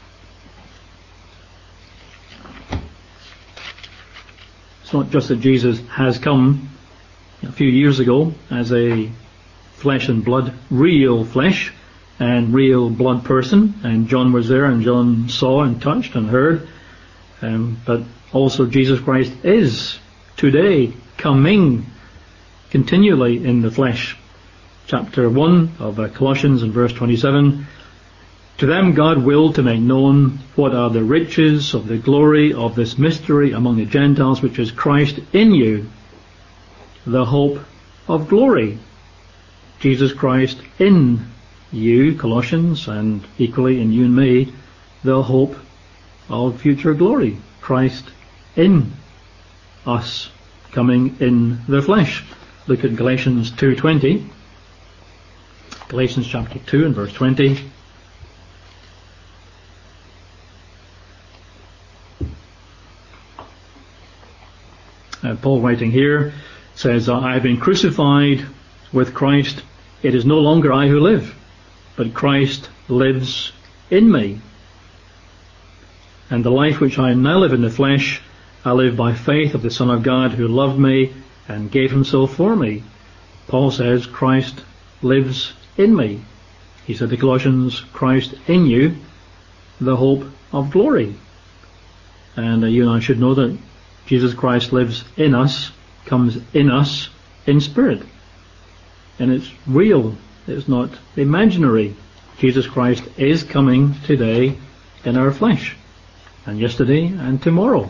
It's not just that Jesus has come a few years ago as a flesh and blood, real flesh and real blood person, and John was there and John saw and touched and heard, but also Jesus Christ is today coming continually in the flesh. Chapter 1 of Colossians and verse 27, to them God willed to make known what are the riches of the glory of this mystery among the Gentiles, which is Christ in you, the hope of glory. Jesus Christ in you, Colossians, and equally in you and me, the hope of future glory. Christ in us, coming in the flesh. Look at Galatians 2:20. Galatians chapter 2 and verse 20. Paul writing here says, I have been crucified with Christ. It is no longer I who live, but Christ lives in me. And the life which I now live in the flesh, I live by faith of the Son of God who loved me and gave himself for me. Paul says, Christ lives in me. He said to Colossians, Christ in you, the hope of glory. And you and I should know that Jesus Christ lives in us, comes in us in spirit. And it's real. It's not imaginary. Jesus Christ is coming today in our flesh, and yesterday and tomorrow.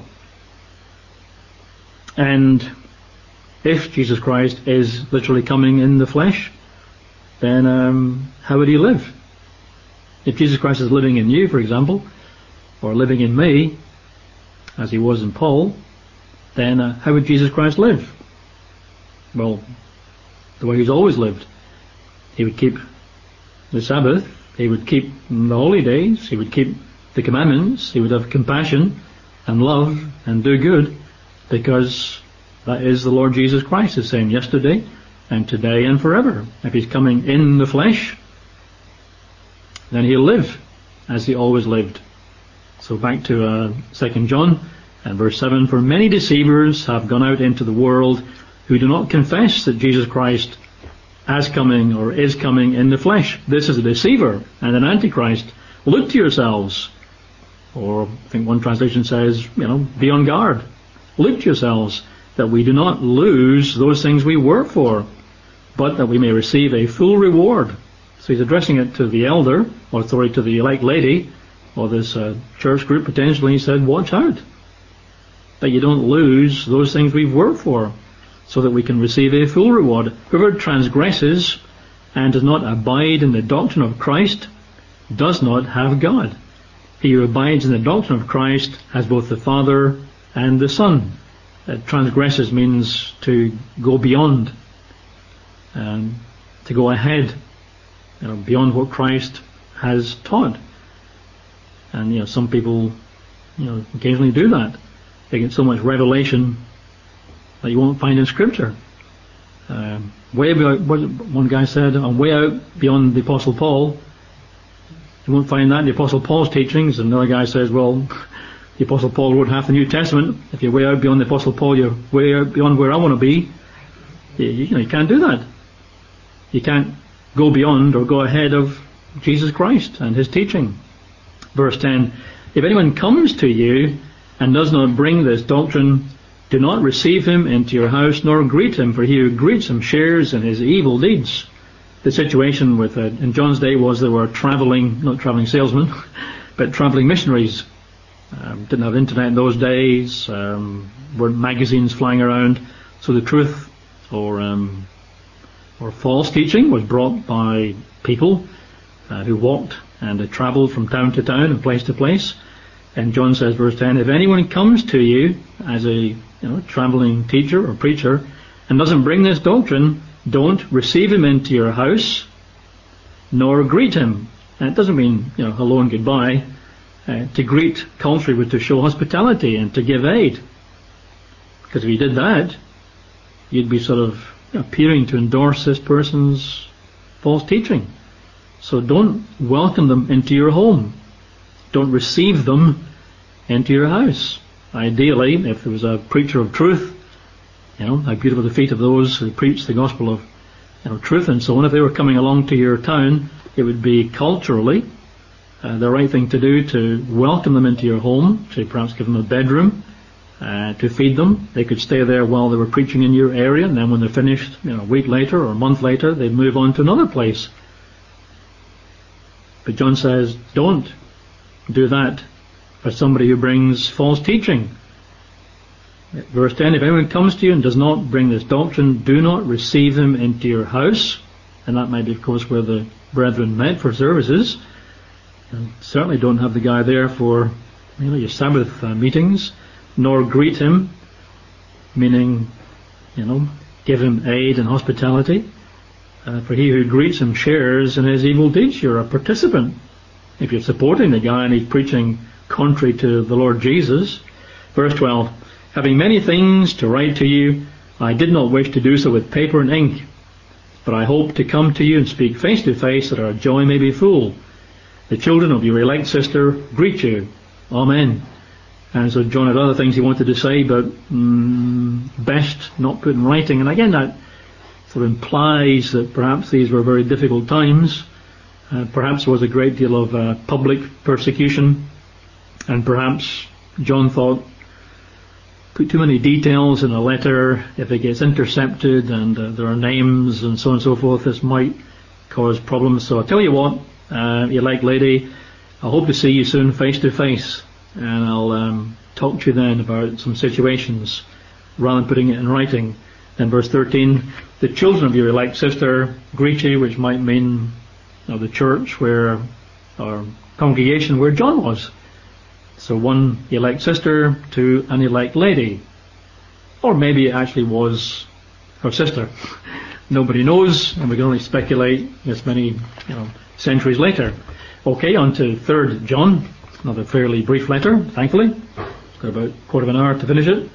And if Jesus Christ is literally coming in the flesh, then how would he live? If Jesus Christ is living in you, for example, or living in me, as he was in Paul, then how would Jesus Christ live? Well, the way he's always lived. He would keep the Sabbath, he would keep the holy days, he would keep the commandments, he would have compassion and love and do good, because that is the Lord Jesus Christ, the same yesterday and today and forever. If he's coming in the flesh, then he'll live as he always lived. So back to 2 John and verse 7, for many deceivers have gone out into the world who do not confess that Jesus Christ has coming or is coming in the flesh. This is a deceiver and an antichrist. Look to yourselves. Or I think one translation says, be on guard. Look to yourselves that we do not lose those things we work for, but that we may receive a full reward. So he's addressing it to the elder, or sorry, to the elect lady, or this church group potentially. He said, watch out that you don't lose those things we've worked for, so that we can receive a full reward. Whoever transgresses and does not abide in the doctrine of Christ does not have God. He who abides in the doctrine of Christ has both the Father and the Son. Transgresses means to go beyond, to go ahead, beyond what Christ has taught. And some people, occasionally do that. They get so much revelation that you won't find in Scripture. Way beyond, what one guy said, way out beyond the Apostle Paul. You won't find that in the Apostle Paul's teachings. And another guy says, well, the Apostle Paul wrote half the New Testament. If you're way out beyond the Apostle Paul, you're way out beyond where I want to be. You can't do that. You can't go beyond or go ahead of Jesus Christ and his teaching. Verse 10, if anyone comes to you and does not bring this doctrine, do not receive him into your house, nor greet him, for he who greets him shares in his evil deeds. The situation with in John's day was there were not traveling salesmen, but traveling missionaries. Didn't have internet in those days, weren't magazines flying around, so the truth or false teaching was brought by people who walked and travelled from town to town and place to place. And John says, verse 10, if anyone comes to you as a travelling teacher or preacher and doesn't bring this doctrine, don't receive him into your house, nor greet him. And it doesn't mean, hello and goodbye. To greet culturally was to show hospitality and to give aid. Because if you did that, you'd be sort of appearing to endorse this person's false teaching. So don't welcome them into your home. Don't receive them into your house. Ideally, if there was a preacher of truth, how beautiful the feet of those who preach the gospel of truth and so on. If they were coming along to your town, it would be culturally the right thing to do to welcome them into your home, to perhaps give them a bedroom, to feed them. They could stay there while they were preaching in your area, and then when they're finished, a week later or a month later, they'd move on to another place. But John says, don't do that for somebody who brings false teaching. Verse 10, if anyone comes to you and does not bring this doctrine, do not receive him into your house. And that might be, of course, where the brethren met for services. And certainly don't have the guy there for your Sabbath meetings, nor greet him, meaning, give him aid and hospitality. For he who greets him shares in his evil deeds. You're a participant. If you're supporting the guy and he's preaching contrary to the Lord Jesus. Verse 12, having many things to write to you, I did not wish to do so with paper and ink, but I hope to come to you and speak face to face, that our joy may be full. The children of your elect sister greet you. Amen. And so John had other things he wanted to say, but best not put in writing. And again, that sort of implies that perhaps these were very difficult times. Perhaps there was a great deal of public persecution. And perhaps John thought, put too many details in a letter, if it gets intercepted and there are names and so on and so forth, this might cause problems. So I'll tell you what, elect lady, I hope to see you soon face to face, and I'll talk to you then about some situations rather than putting it in writing. Then verse 13, the children of your elect sister greet you, which might mean the church or congregation where John was. So one elect sister to an elect lady. Or maybe it actually was her sister. Nobody knows, and we can only speculate this many centuries later. Okay, on to 3 John. Another fairly brief letter, thankfully. Got about a quarter of an hour to finish it.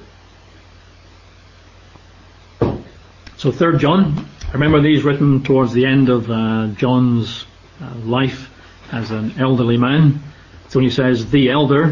So 3 John. Remember, these written towards the end of John's life as an elderly man. So when he says the elder,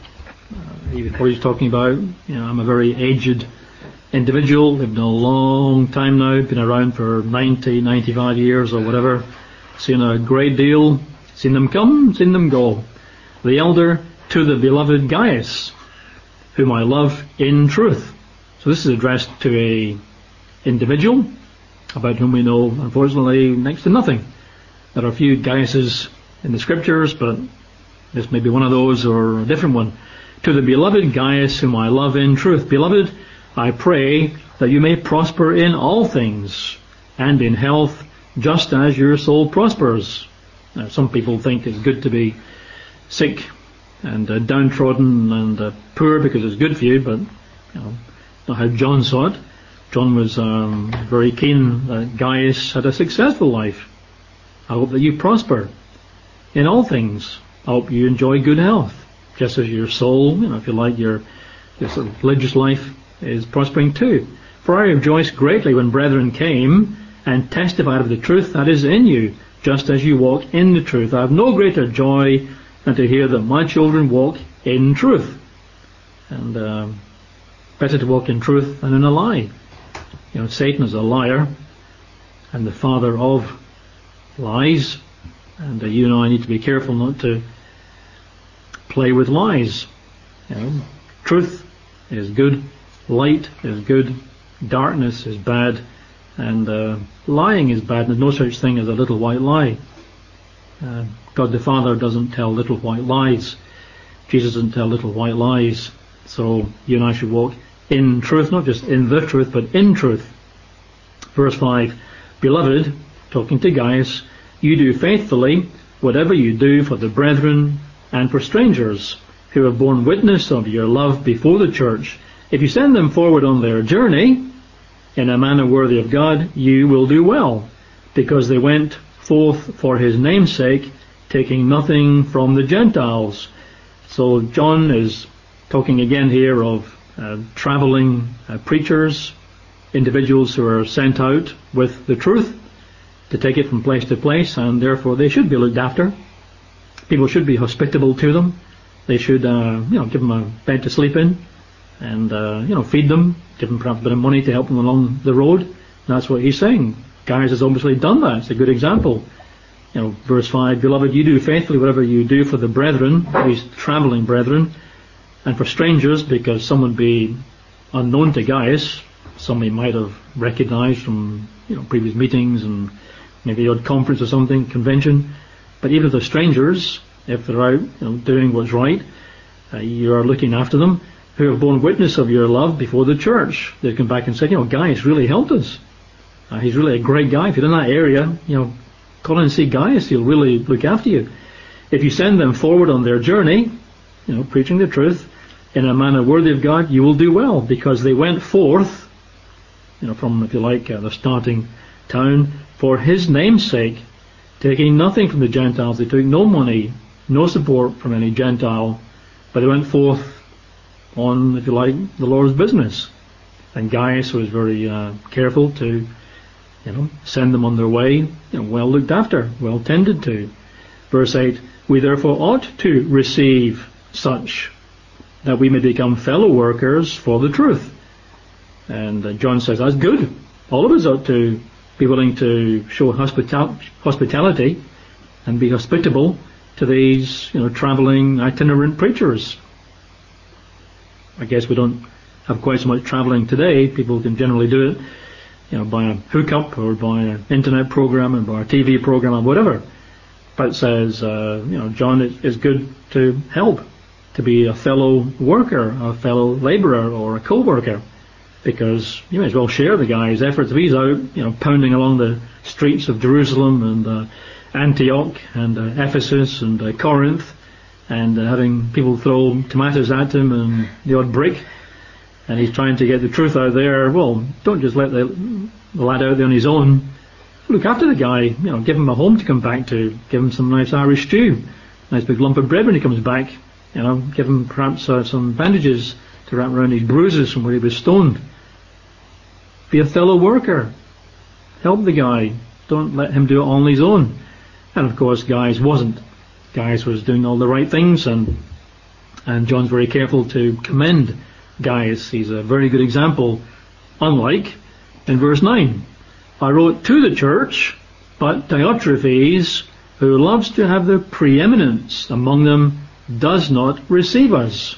what he's talking about, I'm a very aged individual, lived a long time now, been around for 90, 95 years or whatever, seen a great deal, seen them come, seen them go. The elder to the beloved Gaius, whom I love in truth. So this is addressed to a individual about whom we know, unfortunately, next to nothing. There are a few Gaiuses in the scriptures, but this may be one of those or a different one. To the beloved Gaius, whom I love in truth. Beloved, I pray that you may prosper in all things and in health, just as your soul prospers. Now, some people think it's good to be sick and downtrodden and poor because it's good for you, but not how John saw it. John was very keen that Gaius had a successful life. I hope that you prosper in all things. I hope you enjoy good health, just as your soul, if you like, your sort of religious life is prospering too. For I rejoiced greatly when brethren came and testified of the truth that is in you, just as you walk in the truth. I have no greater joy than to hear that my children walk in truth. And better to walk in truth than in a lie. Satan is a liar and the father of lies. And you and I need to be careful not to play with lies. Truth is good, light is good, darkness is bad, and lying is bad. There's no such thing as a little white lie. God the Father doesn't tell little white lies. Jesus doesn't tell little white lies. So you and I should walk in truth, not just in the truth, but in truth. Verse 5, Beloved, talking to Gaius, you do faithfully whatever you do for the brethren and for strangers who have borne witness of your love before the church. If you send them forward on their journey in a manner worthy of God, you will do well, because they went forth for his name's sake, taking nothing from the Gentiles. So John is talking again here of traveling preachers, individuals who are sent out with the truth to take it from place to place, and therefore they should be looked after. People should be hospitable to them. They should, give them a bed to sleep in, and feed them, give them perhaps a bit of money to help them along the road. And that's what he's saying. Gaius has obviously done that. It's a good example. Verse 5, Beloved, you do faithfully whatever you do for the brethren, these travelling brethren, and for strangers, because some would be unknown to Gaius, some he might have recognised from previous meetings and maybe the odd conference or something, convention. But even the strangers, if they're out doing what's right, you are looking after them, who have borne witness of your love before the church. They come back and say, Gaius really helped us. He's really a great guy. If you're in that area, call in and see Gaius. He'll really look after you. If you send them forward on their journey, preaching the truth in a manner worthy of God, you will do well, because they went forth, from, if you like, the starting town for his name's sake, taking nothing from the Gentiles. They took no money, no support from any Gentile, but they went forth on, if you like, the Lord's business. And Gaius was very careful to send them on their way, well looked after, well tended to. Verse 8, We therefore ought to receive such, that we may become fellow workers for the truth. And John says, that's good. All of us ought to be willing to show hospitality and be hospitable to these, travelling itinerant preachers. I guess we don't have quite so much travelling today. People can generally do it by a hookup or by an internet program and by a TV program or whatever. But it says, John is good to help, to be a fellow worker, a fellow labourer or a co-worker, because you may as well share the guy's efforts. If he's out, pounding along the streets of Jerusalem and Antioch and Ephesus and Corinth and having people throw tomatoes at him and the odd brick, and he's trying to get the truth out there, well, don't just let the lad out there on his own. Look after the guy, give him a home to come back to, give him some nice Irish stew, nice big lump of bread when he comes back, give him perhaps some bandages to wrap around his bruises from where he was stoned. Be a fellow worker. Help the guy. Don't let him do it on his own. And of course Gaius wasn't. Gaius was doing all the right things, and John's very careful to commend Gaius. He's a very good example, unlike in verse 9. I wrote to the church, but Diotrephes, who loves to have the preeminence among them, does not receive us.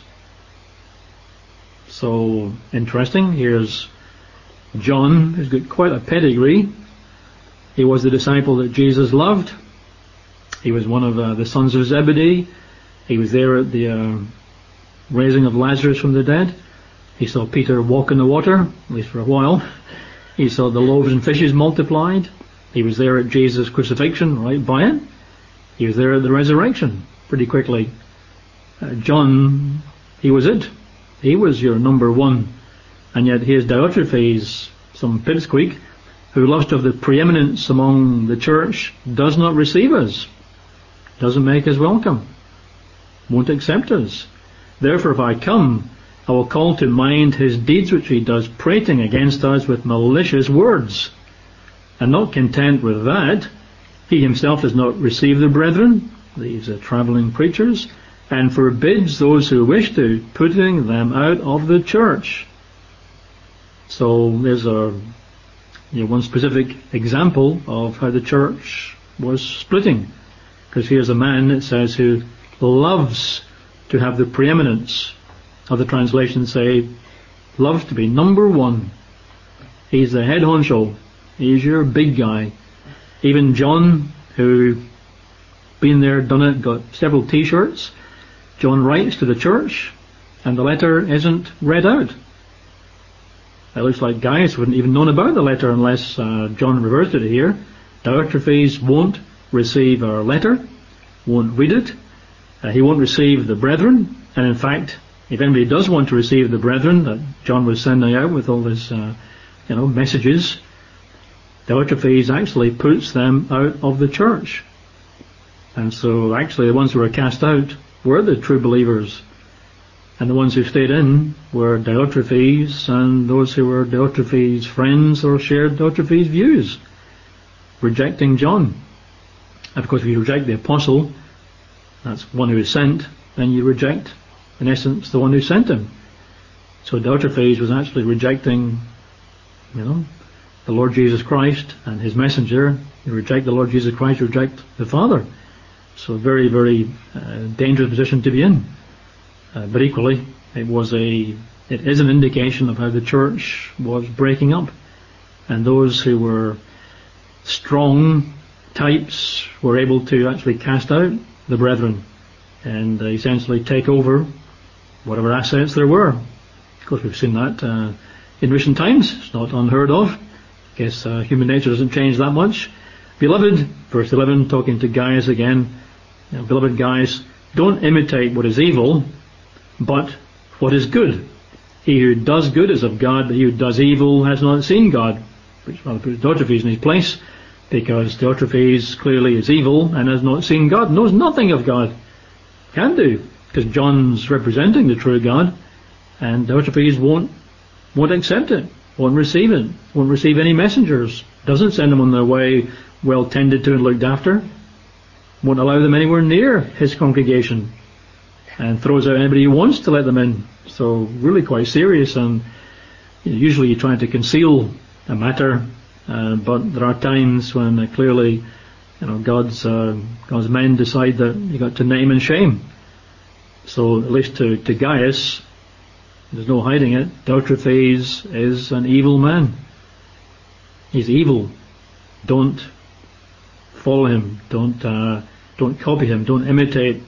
So, interesting. Here's John, who's got quite a pedigree. He was the disciple that Jesus loved. He was one of the sons of Zebedee. He was there at the raising of Lazarus from the dead. He saw Peter walk in the water, at least for a while. He saw the loaves and fishes multiplied. He was there at Jesus' crucifixion, right by it. He was there at the resurrection pretty quickly. John, he was it. He was your number one. And yet here's Diotrephes, some pipsqueak, who loves to have the preeminence among the church, does not receive us, doesn't make us welcome, won't accept us. Therefore, if I come, I will call to mind his deeds which he does, prating against us with malicious words. And not content with that, he himself does not receive the brethren, these travelling preachers, and forbids those who wish to, putting them out of the church. So there's one specific example of how the church was splitting. Because here's a man, it says, who loves to have the preeminence. Other translations say, loves to be number one. He's the head honcho. He's your big guy. Even John, who been there, done it, got several t-shirts. John writes to the church, and the letter isn't read out. It looks like Gaius wouldn't even known about the letter unless John reversed it here. Diotrephes won't receive our letter, won't read it. He won't receive the brethren, and in fact, if anybody does want to receive the brethren that John was sending out with all his, messages, Diotrephes actually puts them out of the church. And so actually the ones who were cast out were the true believers. And the ones who stayed in were Diotrephes and those who were Diotrephes' friends or shared Diotrephes' views, rejecting John. And of course, if you reject the apostle, that's one who is sent, then you reject, in essence, the one who sent him. So Diotrephes was actually rejecting, the Lord Jesus Christ and his messenger. You reject the Lord Jesus Christ, you reject the Father. So a very, very dangerous position to be in. But equally, it is an indication of how the church was breaking up. And those who were strong types were able to actually cast out the brethren and essentially take over whatever assets there were. Of course, we've seen that in recent times. It's not unheard of. I guess human nature doesn't change that much. Beloved, verse 11, talking to Gaius again, beloved Gaius, don't imitate what is evil, but what is good. He who does good is of God, but he who does evil has not seen God. Which rather puts Diotrephes in his place, because Diotrephes clearly is evil and has not seen God, knows nothing of God. Can do, because John's representing the true God, and Diotrephes won't accept it, won't receive it, won't receive any messengers, doesn't send them on their way well tended to and looked after, won't allow them anywhere near his congregation, and throws out anybody who wants to let them in. So really quite serious, and usually you're trying to conceal a matter, but there are times when clearly God's men decide that you got to name and shame. So at least to Gaius, there's no hiding it, Diotrephes is an evil man. He's evil. Don't follow him. Don't copy him. Don't imitate.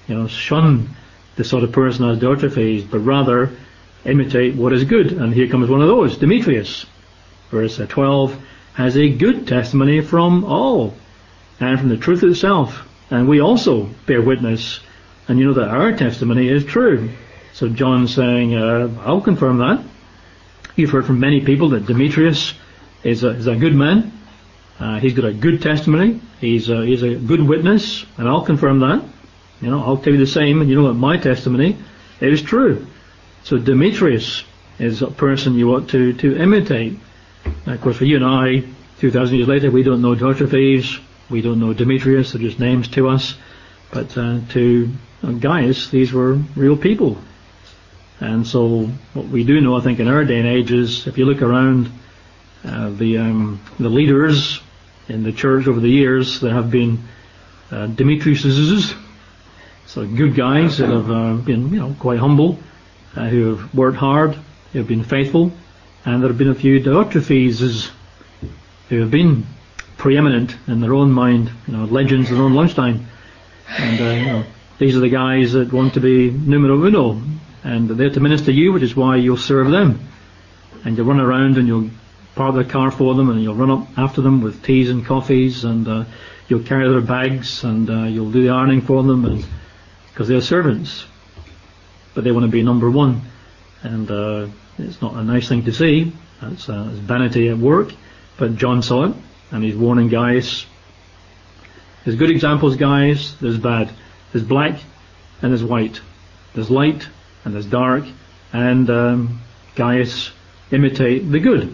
Shun the sort of person as Diotrephes, but rather imitate what is good. And here comes one of those, Demetrius. Verse 12, has a good testimony from all, and from the truth itself. And we also bear witness, and you know that our testimony is true. So John's saying, I'll confirm that. You've heard from many people that Demetrius is a good man. He's got a good testimony. He's a good witness, and I'll confirm that. I'll tell you the same, and you know that my testimony is true. So Demetrius is a person you ought to imitate. And of course, for you and I, 2,000 years later, we don't know Diotrephes, we don't know Demetrius, they're just names to us. But to Gaius, these were real people. And so what we do know, I think, in our day and age is, if you look around the leaders in the church over the years, there have been Demetriuses, so good guys that have been quite humble, who have worked hard, who have been faithful, and there have been a few Diotrephes who have been preeminent in their own mind, legends in their own lunchtime. And these are the guys that want to be numero uno, and they're to minister you, which is why you'll serve them. And you'll run around and you'll park their car for them, and you'll run up after them with teas and coffees, and you'll carry their bags, and you'll do the ironing for them, because they're servants. But they want to be number one, and it's not a nice thing to see. It's vanity at work. But John saw it, and he's warning Gaius. There's good examples, guys. There's bad. There's black and there's white. There's light and there's dark. And Gaius, imitate the good.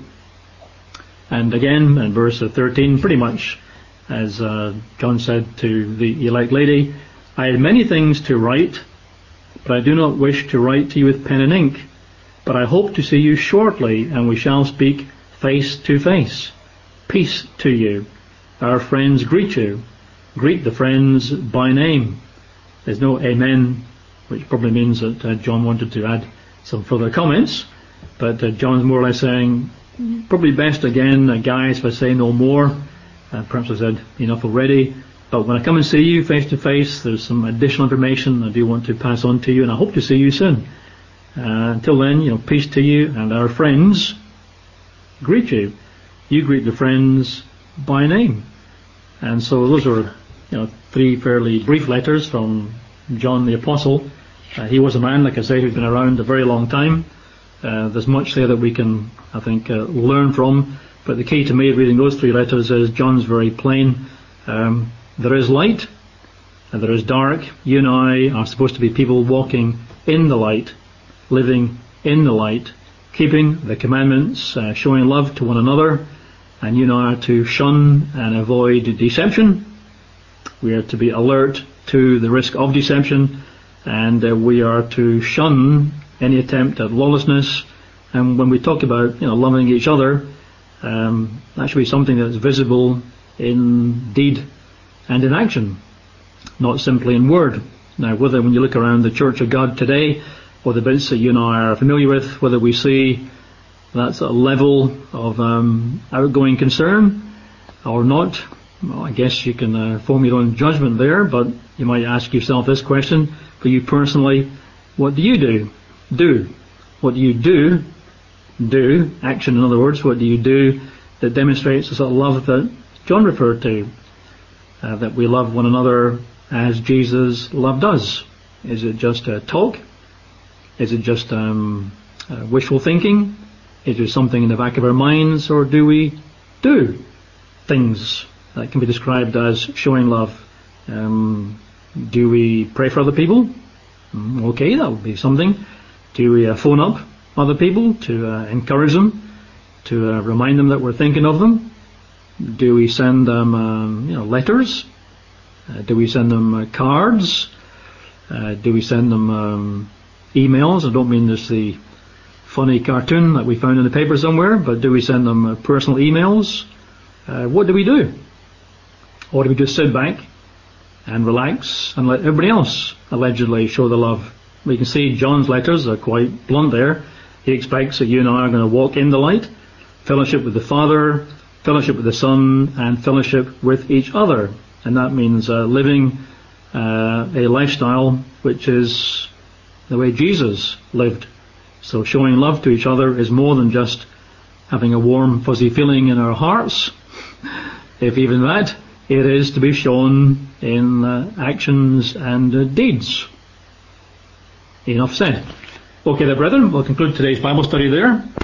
And again, in verse 13, pretty much as John said to the elect lady, I had many things to write, but I do not wish to write to you with pen and ink. But I hope to see you shortly, and we shall speak face to face. Peace to you. Our friends greet you. Greet the friends by name. There's no amen, which probably means that John wanted to add some further comments, but John's more or less saying, probably best again, guys, if I say no more. Perhaps I said enough already, but when I come and see you face to face, there's some additional information I do want to pass on to you, and I hope to see you soon. Until then, peace to you, and our friends greet you. You greet the friends by name. And so those are, three fairly brief letters from John the Apostle. He was a man, like I say, who's been around a very long time. There's much there that we can, I think, learn from. But the key to me reading those three letters is John's very plain. There is light and there is dark. You and I are supposed to be people walking in the light, living in the light, keeping the commandments, showing love to one another, and you and I are to shun and avoid deception. We are to be alert to the risk of deception, and we are to shun any attempt at lawlessness. And when we talk about loving each other, that should be something that's visible in deed and in action, not simply in word. Now, whether when you look around the Church of God today, or the bits that you and I are familiar with, whether we see that sort of level of outgoing concern or not, well, I guess you can form your own judgment there, but you might ask yourself this question: for you personally, what do you do? What do you do? Action, in other words. What do you do that demonstrates the sort of love that John referred to? That we love one another as Jesus loved us. Is it just talk? Is it just wishful thinking? Is there something in the back of our minds, or do we do things that can be described as showing love? Do we pray for other people? Okay, that would be something. Do we phone up other people to encourage them, to remind them that we're thinking of them? Do we send them letters? Do we send them cards? Do we send them emails? I don't mean this the funny cartoon that we found in the paper somewhere, but do we send them personal emails? What do we do? Or do we just sit back and relax and let everybody else allegedly show the love? We can see John's letters are quite blunt there. He expects that you and I are going to walk in the light, fellowship with the Father, fellowship with the Son, and fellowship with each other. And that means living a lifestyle which is the way Jesus lived. So showing love to each other is more than just having a warm, fuzzy feeling in our hearts. If even that, it is to be shown in actions and deeds. Enough said. Okay, then, brethren, we'll conclude today's Bible study there.